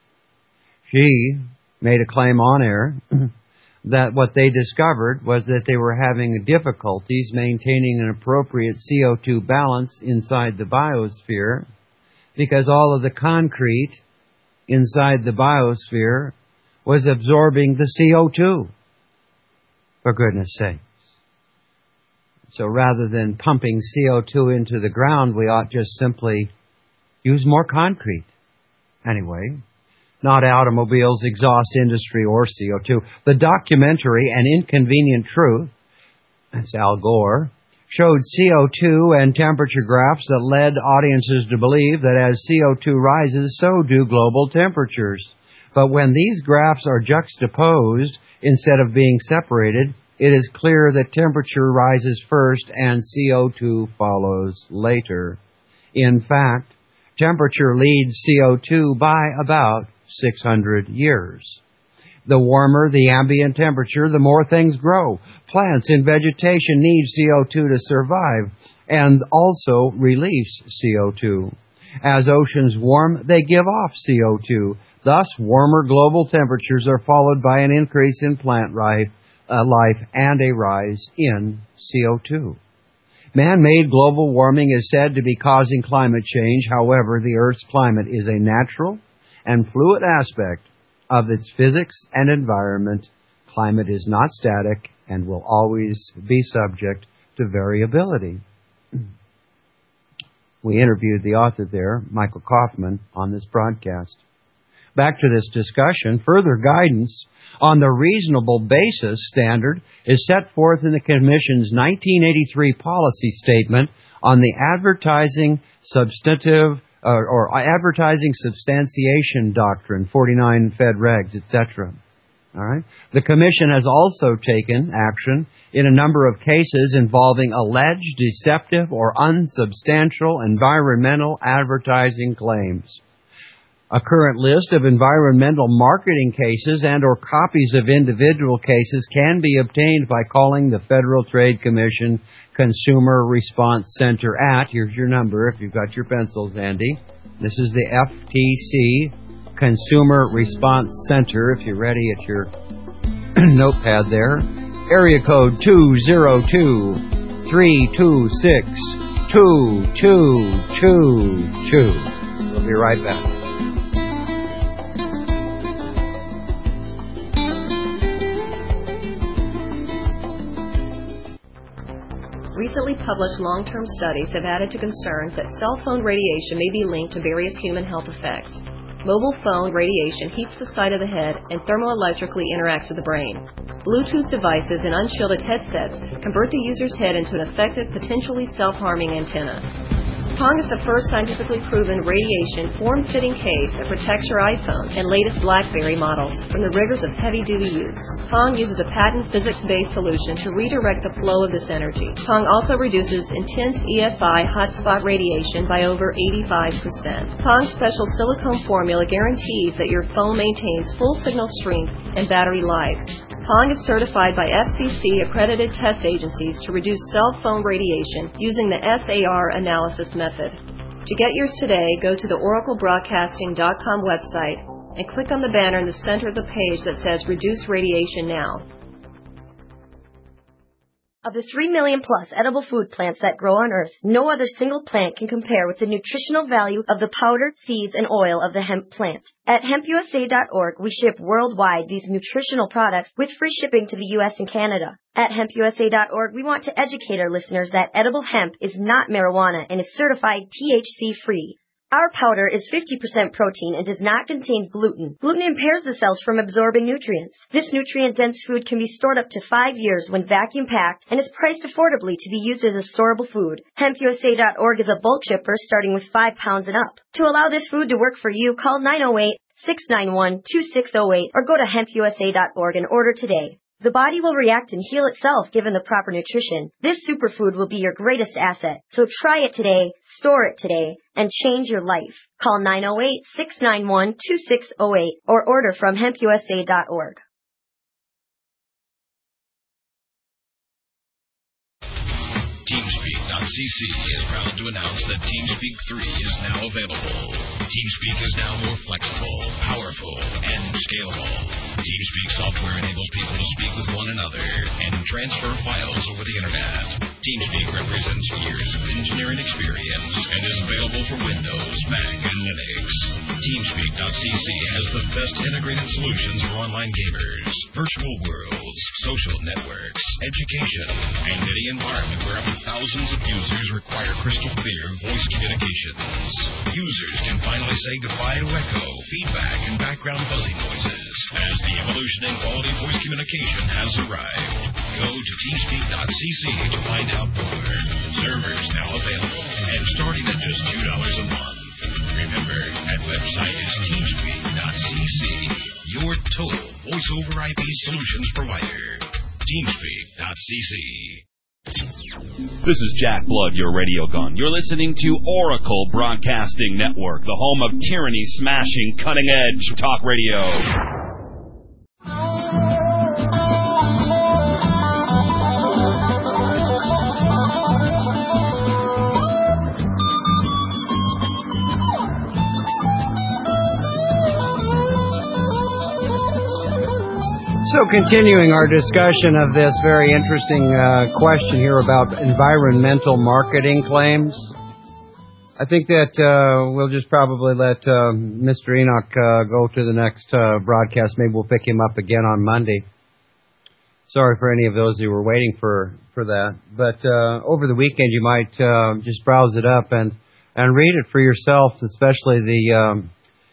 Speaker 2: she made a claim on air that what they discovered was that they were having difficulties maintaining an appropriate CO2 balance inside the biosphere because all of the concrete inside the biosphere was absorbing the CO2. For goodness sakes. So rather than pumping CO2 into the ground, we ought just simply use more concrete. Anyway, not automobiles, exhaust industry, or CO2. The documentary An Inconvenient Truth, that's Al Gore, showed CO2 and temperature graphs that led audiences to believe that as CO2 rises, so do global temperatures. But when these graphs are juxtaposed instead of being separated, it is clear that temperature rises first and CO2 follows later. In fact, temperature leads CO2 by about 600 years. The warmer the ambient temperature, the more things grow. Plants and vegetation need CO2 to survive and also release CO2. As oceans warm, they give off CO2. Thus, warmer global temperatures are followed by an increase in plant life and a rise in CO2. Man-made global warming is said to be causing climate change. However, the Earth's climate is a natural and fluid aspect of its physics and environment. Climate is not static and will always be subject to variability. We interviewed the author there, Michael Kaufman, on this broadcast. Back to this discussion, further guidance on the reasonable basis standard is set forth in the Commission's 1983 policy statement on the advertising substantiation doctrine, 49 Fed Regs, etc. All right. The Commission has also taken action in a number of cases involving alleged deceptive or unsubstantial environmental advertising claims. A current list of environmental marketing cases and or copies of individual cases can be obtained by calling the Federal Trade Commission Consumer Response Center at, here's your number if you've got your pencils handy. This is the FTC Consumer Response Center, if you're ready at your notepad there. Area code 202-326-2222. We'll be right back.
Speaker 4: Recently published long-term studies have added to concerns that cell phone radiation may be linked to various human health effects. Mobile phone radiation heats the side of the head and thermoelectrically interacts with the brain. Bluetooth devices and unshielded headsets convert the user's head into an effective, potentially self-harming antenna. Pong is the first scientifically proven radiation form-fitting case that protects your iPhone and latest BlackBerry models from the rigors of heavy-duty use. Pong uses a patent physics-based solution to redirect the flow of this energy. Pong also reduces intense EFI hotspot radiation by over 85%. Pong's special silicone formula guarantees that your phone maintains full signal strength and battery life. Pong is certified by FCC-accredited test agencies to reduce cell phone radiation using the SAR analysis method. To get yours today, go to the oraclebroadcasting.com website and click on the banner in the center of the page that says Reduce Radiation Now.
Speaker 5: Of the 3 million plus edible food plants that grow on Earth, no other single plant can compare with the nutritional value of the powder, seeds, and oil of the hemp plant. At hempusa.org, we ship worldwide these nutritional products with free shipping to the U.S. and Canada. At hempusa.org, we want to educate our listeners that edible hemp is not marijuana and is certified THC-free. Our powder is 50% protein and does not contain gluten. Gluten impairs the cells from absorbing nutrients. This nutrient-dense food can be stored up to 5 years when vacuum-packed and is priced affordably to be used as a storable food. HempUSA.org is a bulk shipper starting with 5 pounds and up. To allow this food to work for you, call 908-691-2608 or go to hempusa.org and order today. The body will react and heal itself given the proper nutrition. This superfood will be your greatest asset. So try it today, store it today, and change your life. Call 908-691-2608 or order from hempusa.org.
Speaker 6: TeamSpeak.cc is proud to announce that TeamSpeak 3 is now available. TeamSpeak is now more flexible, powerful, and scalable. TeamSpeak software enables people to speak with one another and transfer files over the internet. TeamSpeak represents years of engineering experience and is available for Windows, Mac, and Linux. TeamSpeak.cc has the best integrated solutions for online gamers, virtual worlds, social networks, education, and any environment where up to thousands of users require crystal clear voice communications. Users can finally say goodbye to echo, feedback, and background buzzing noises as the evolution in quality voice communication has arrived. Go to teamspeak.cc to find out more. Servers now available and starting at just $2 a month. Remember, that website is teamspeak.cc, your total voice-over IP solutions provider. Teamspeak.cc.
Speaker 14: This is Jack Blood, your radio gun. You're listening to Oracle Broadcasting Network, the home of tyranny-smashing, cutting-edge talk radio.
Speaker 2: So continuing our discussion of this very interesting question here about environmental marketing claims, I think that we'll just probably let Mr. Enoch go to the next broadcast. Maybe we'll pick him up again on Monday. Sorry for any of those who were waiting for that. But over the weekend you might just browse it up and read it for yourself, especially the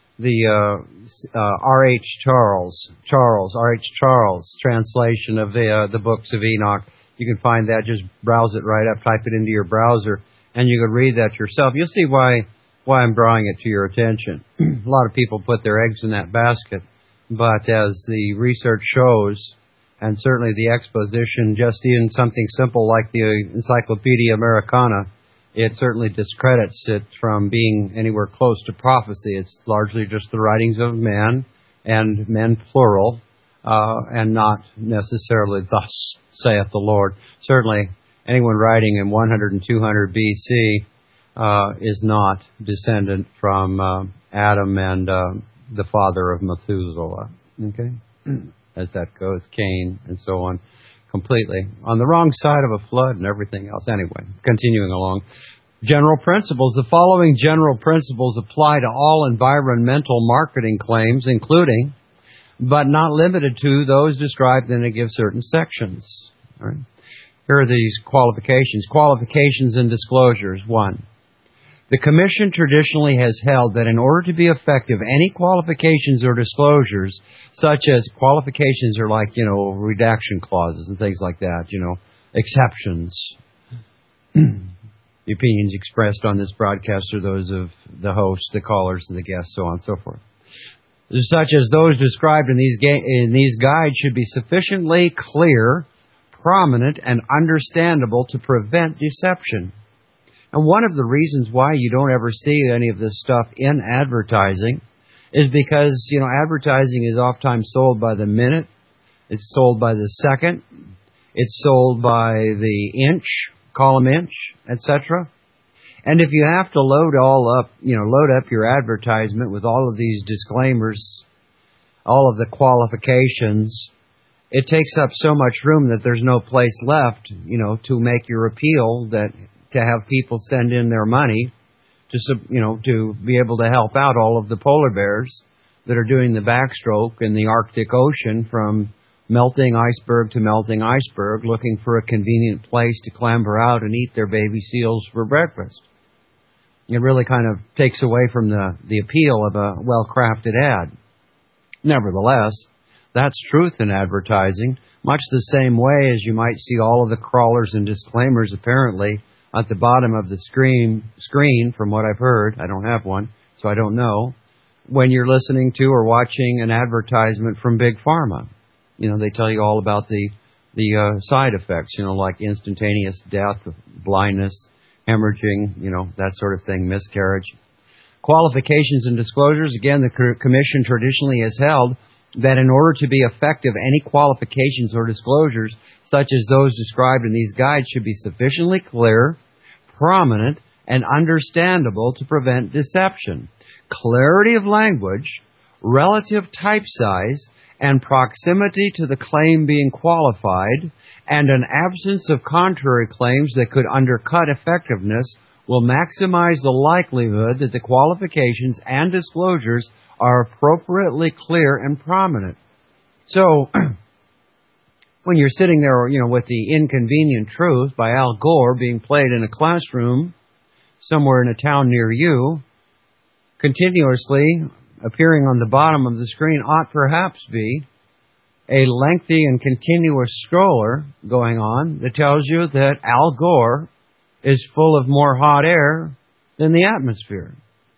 Speaker 2: R.H. Charles translation of the books of Enoch. You can find that. Just browse it right up, type it into your browser, and you can read that yourself. You'll see why I'm drawing it to your attention. A lot of people put their eggs in that basket, but as the research shows, and certainly the exposition just in something simple like the Encyclopedia Americana it certainly discredits it from being anywhere close to prophecy. It's largely just the writings of men, and men plural, and not necessarily thus saith the Lord. Certainly, anyone writing in 100 and 200 BC is not descendant from Adam and the father of Methuselah. Okay? As that goes, Cain, and so on. Completely on the wrong side of a flood and everything else. Anyway, continuing along. General principles. The following general principles apply to all environmental marketing claims, including, but not limited to, those described in a give certain sections. All right. Here are these qualifications. Qualifications and disclosures. 1. The Commission traditionally has held that in order to be effective, any qualifications or disclosures, such as qualifications are like, redaction clauses and things like that, exceptions. The opinions expressed on this broadcast are those of the host, the callers, and the guests, so on and so forth. Such as those described in these guides should be sufficiently clear, prominent, and understandable to prevent deception. And one of the reasons why you don't ever see any of this stuff in advertising is because, advertising is oftentimes sold by the minute, it's sold by the second, it's sold by the inch, column inch, etc. And if you have to load up your advertisement with all of these disclaimers, all of the qualifications, it takes up so much room that there's no place left, to make your appeal to have people send in their money to be able to help out all of the polar bears that are doing the backstroke in the Arctic Ocean from melting iceberg to melting iceberg, looking for a convenient place to clamber out and eat their baby seals for breakfast. It really kind of takes away from the appeal of a well-crafted ad. Nevertheless, that's truth in advertising, much the same way as you might see all of the crawlers and disclaimers apparently at the bottom of the screen, from what I've heard. I don't have one, so I don't know. When you're listening to or watching an advertisement from Big Pharma, they tell you all about the side effects, like instantaneous death, blindness, hemorrhaging, that sort of thing, miscarriage. Qualifications and disclosures. Again, the Commission traditionally has held that in order to be effective, any qualifications or disclosures, such as those described in these guides, should be sufficiently clear, prominent, and understandable to prevent deception. Clarity of language, relative type size, and proximity to the claim being qualified, and an absence of contrary claims that could undercut effectiveness will maximize the likelihood that the qualifications and disclosures are appropriately clear and prominent. So, when you're sitting there, with The Inconvenient Truth by Al Gore being played in a classroom somewhere in a town near you, continuously appearing on the bottom of the screen ought perhaps be a lengthy and continuous scroller going on that tells you that Al Gore is full of more hot air than the atmosphere.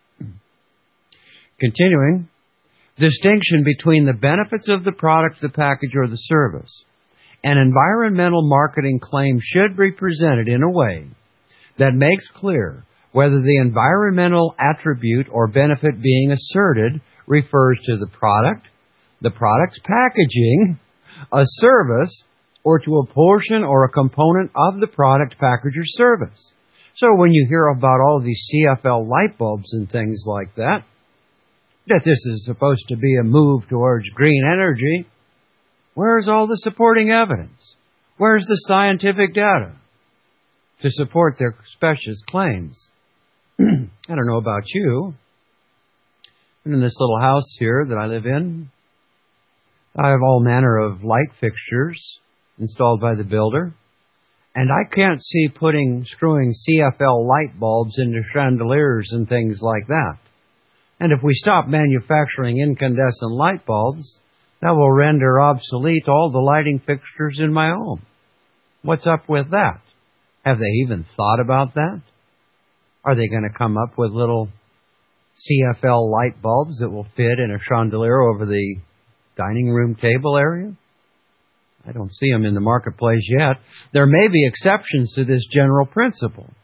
Speaker 2: Continuing, distinction between the benefits of the product, the package, or the service. An environmental marketing claim should be presented in a way that makes clear whether the environmental attribute or benefit being asserted refers to the product, the product's packaging, a service, or to a portion or a component of the product, package, or service. So when you hear about all of these CFL light bulbs and things like that this is supposed to be a move towards green energy, where's all the supporting evidence? Where's the scientific data to support their specious claims? I don't know about you. In this little house here that I live in, I have all manner of light fixtures installed by the builder, and I can't see screwing CFL light bulbs into chandeliers and things like that. And if we stop manufacturing incandescent light bulbs, that will render obsolete all the lighting fixtures in my home. What's up with that? Have they even thought about that? Are they going to come up with little CFL light bulbs that will fit in a chandelier over the dining room table area? I don't see them in the marketplace yet. There may be exceptions to this general principle.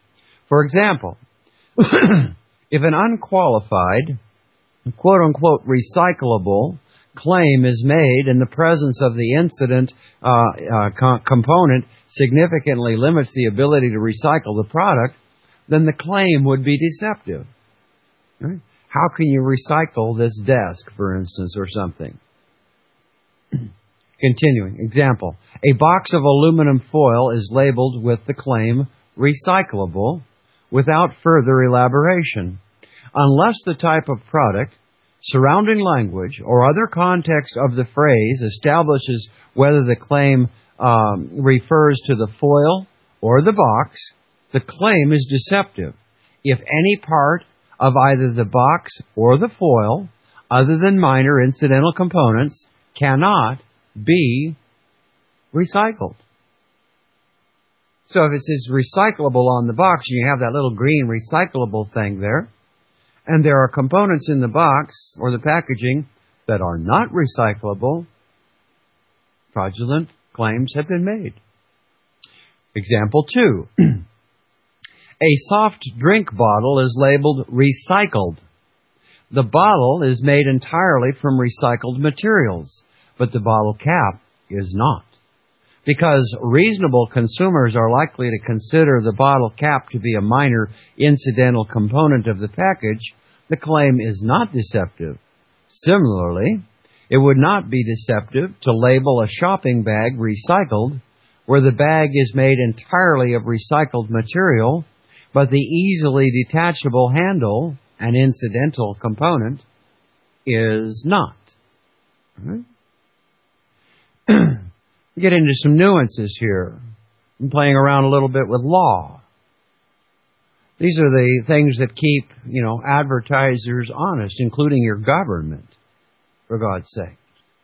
Speaker 2: For example, if an unqualified, quote-unquote, recyclable claim is made and the presence of the incident component significantly limits the ability to recycle the product, then the claim would be deceptive. Right? How can you recycle this desk, for instance, or something? Continuing. Example. A box of aluminum foil is labeled with the claim recyclable without further elaboration. Unless the type of product, surrounding language, or other context of the phrase establishes whether the claim refers to the foil or the box, the claim is deceptive. If any part of either the box or the foil, other than minor incidental components, cannot be recycled. So if it says recyclable on the box, and you have that little green recyclable thing there, and there are components in the box or the packaging that are not recyclable, fraudulent claims have been made. Example 2. A soft drink bottle is labeled recycled. The bottle is made entirely from recycled materials, but the bottle cap is not. Because reasonable consumers are likely to consider the bottle cap to be a minor incidental component of the package, the claim is not deceptive. Similarly, it would not be deceptive to label a shopping bag recycled, where the bag is made entirely of recycled material, but the easily detachable handle, an incidental component, is not. Right? Get into some nuances here. I'm playing around a little bit with law. These are the things that keep, advertisers honest, including your government, for God's sake.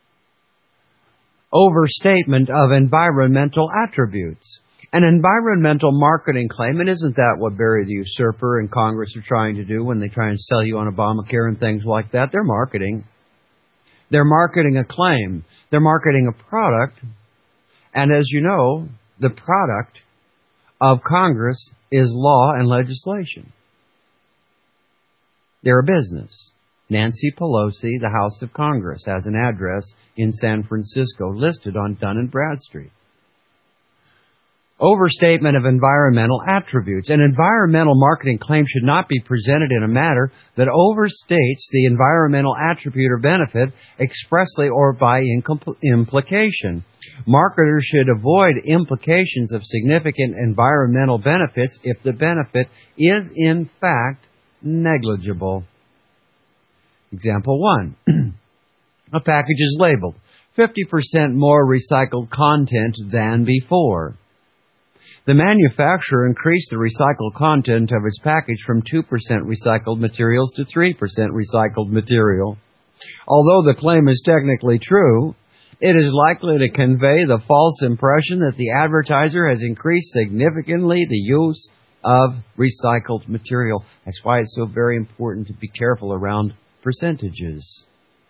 Speaker 2: Overstatement of environmental attributes. An environmental marketing claim, and isn't that what Barry the Usurper and Congress are trying to do when they try and sell you on Obamacare and things like that? They're marketing. They're marketing a claim. They're marketing a product. And as you know, the product of Congress is law and legislation. They're a business. Nancy Pelosi, the House of Congress, has an address in San Francisco listed on Dun & Bradstreet. Overstatement of environmental attributes. An environmental marketing claim should not be presented in a manner that overstates the environmental attribute or benefit expressly or by implication. Marketers should avoid implications of significant environmental benefits if the benefit is in fact negligible. Example 1. A package is labeled 50% more recycled content than before. The manufacturer increased the recycled content of its package from 2% recycled materials to 3% recycled material. Although the claim is technically true, it is likely to convey the false impression that the advertiser has increased significantly the use of recycled material. That's why it's so very important to be careful around percentages.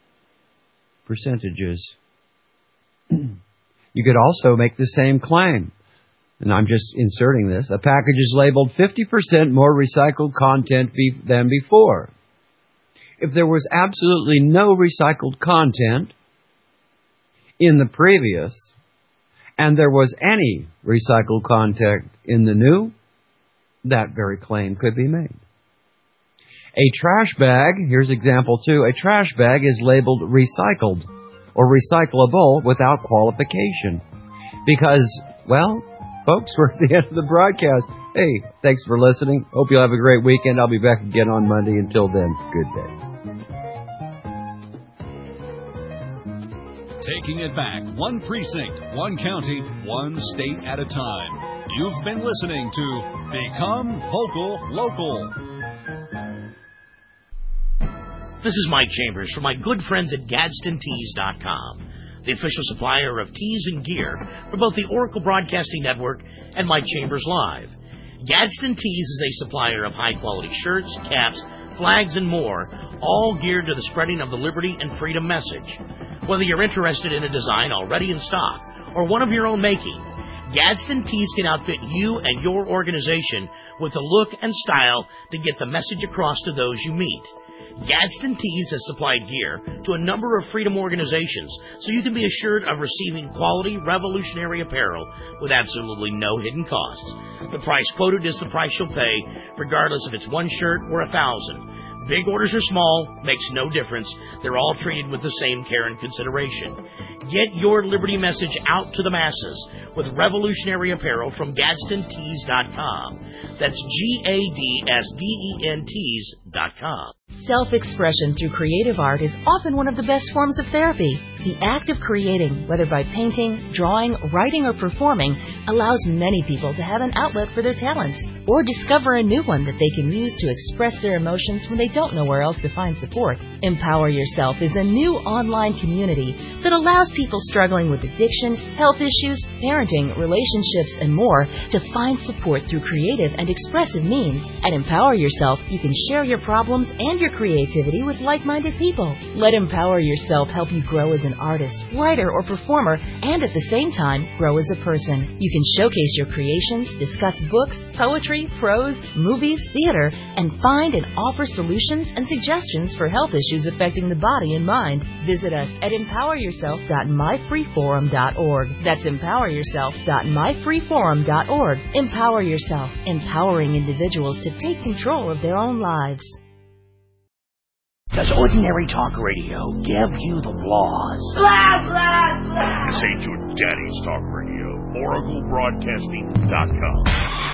Speaker 2: You could also make the same claim. And I'm just inserting this. A package is labeled 50% more recycled content than before. If there was absolutely no recycled content in the previous, and there was any recycled content in the new, that very claim could be made. A trash bag, here's example 2, a trash bag is labeled recycled or recyclable without qualification. Because, well, folks, we're at the end of the broadcast. Hey, thanks for listening. Hope you'll have a great weekend. I'll be back again on Monday. Until then, good day.
Speaker 1: Taking it back, one precinct, one county, one state at a time. You've been listening to Become Vocal Local.
Speaker 7: This is Mike Chambers from my good friends at GadsdenTees.com, the official supplier of tees and gear for both the Oracle Broadcasting Network and Mike Chambers Live. Gadsden Tees is a supplier of high-quality shirts, caps, flags, and more, all geared to the spreading of the liberty and freedom message. Whether you're interested in a design already in stock or one of your own making, Gadsden Tees can outfit you and your organization with the look and style to get the message across to those you meet. Gadsden Tees has supplied gear to a number of freedom organizations, so you can be assured of receiving quality, revolutionary apparel with absolutely no hidden costs. The price quoted is the price you'll pay, regardless if it's one shirt or 1,000. Big orders or small, makes no difference. They're all treated with the same care and consideration. Get your Liberty message out to the masses with revolutionary apparel from GadsdenTees.com. That's GADSDENTees.com.
Speaker 8: Self-expression through creative art is often one of the best forms of therapy. The act of creating, whether by painting, drawing, writing, or performing, allows many people to have an outlet for their talents or discover a new one that they can use to express their emotions when they don't know where else to find support. Empower Yourself is a new online community that allows people struggling with addiction, health issues, parenting, relationships, and more to find support through creative and expressive means. At Empower Yourself, you can share your problems and your creativity with like-minded people. Let Empower Yourself help you grow as an artist, writer, or performer, and at the same time, grow as a person. You can showcase your creations, discuss books, poetry, prose, movies, theater, and find and offer solutions and suggestions for health issues affecting the body and mind. Visit us at empoweryourself.myfreeforum.org. That's empoweryourself.myfreeforum.org. Empower Yourself, empowering individuals to take control of their own lives.
Speaker 7: Does ordinary talk radio give you the flaws?
Speaker 6: Blah, blah, blah. This ain't your daddy's talk radio. OracleBroadcasting.com.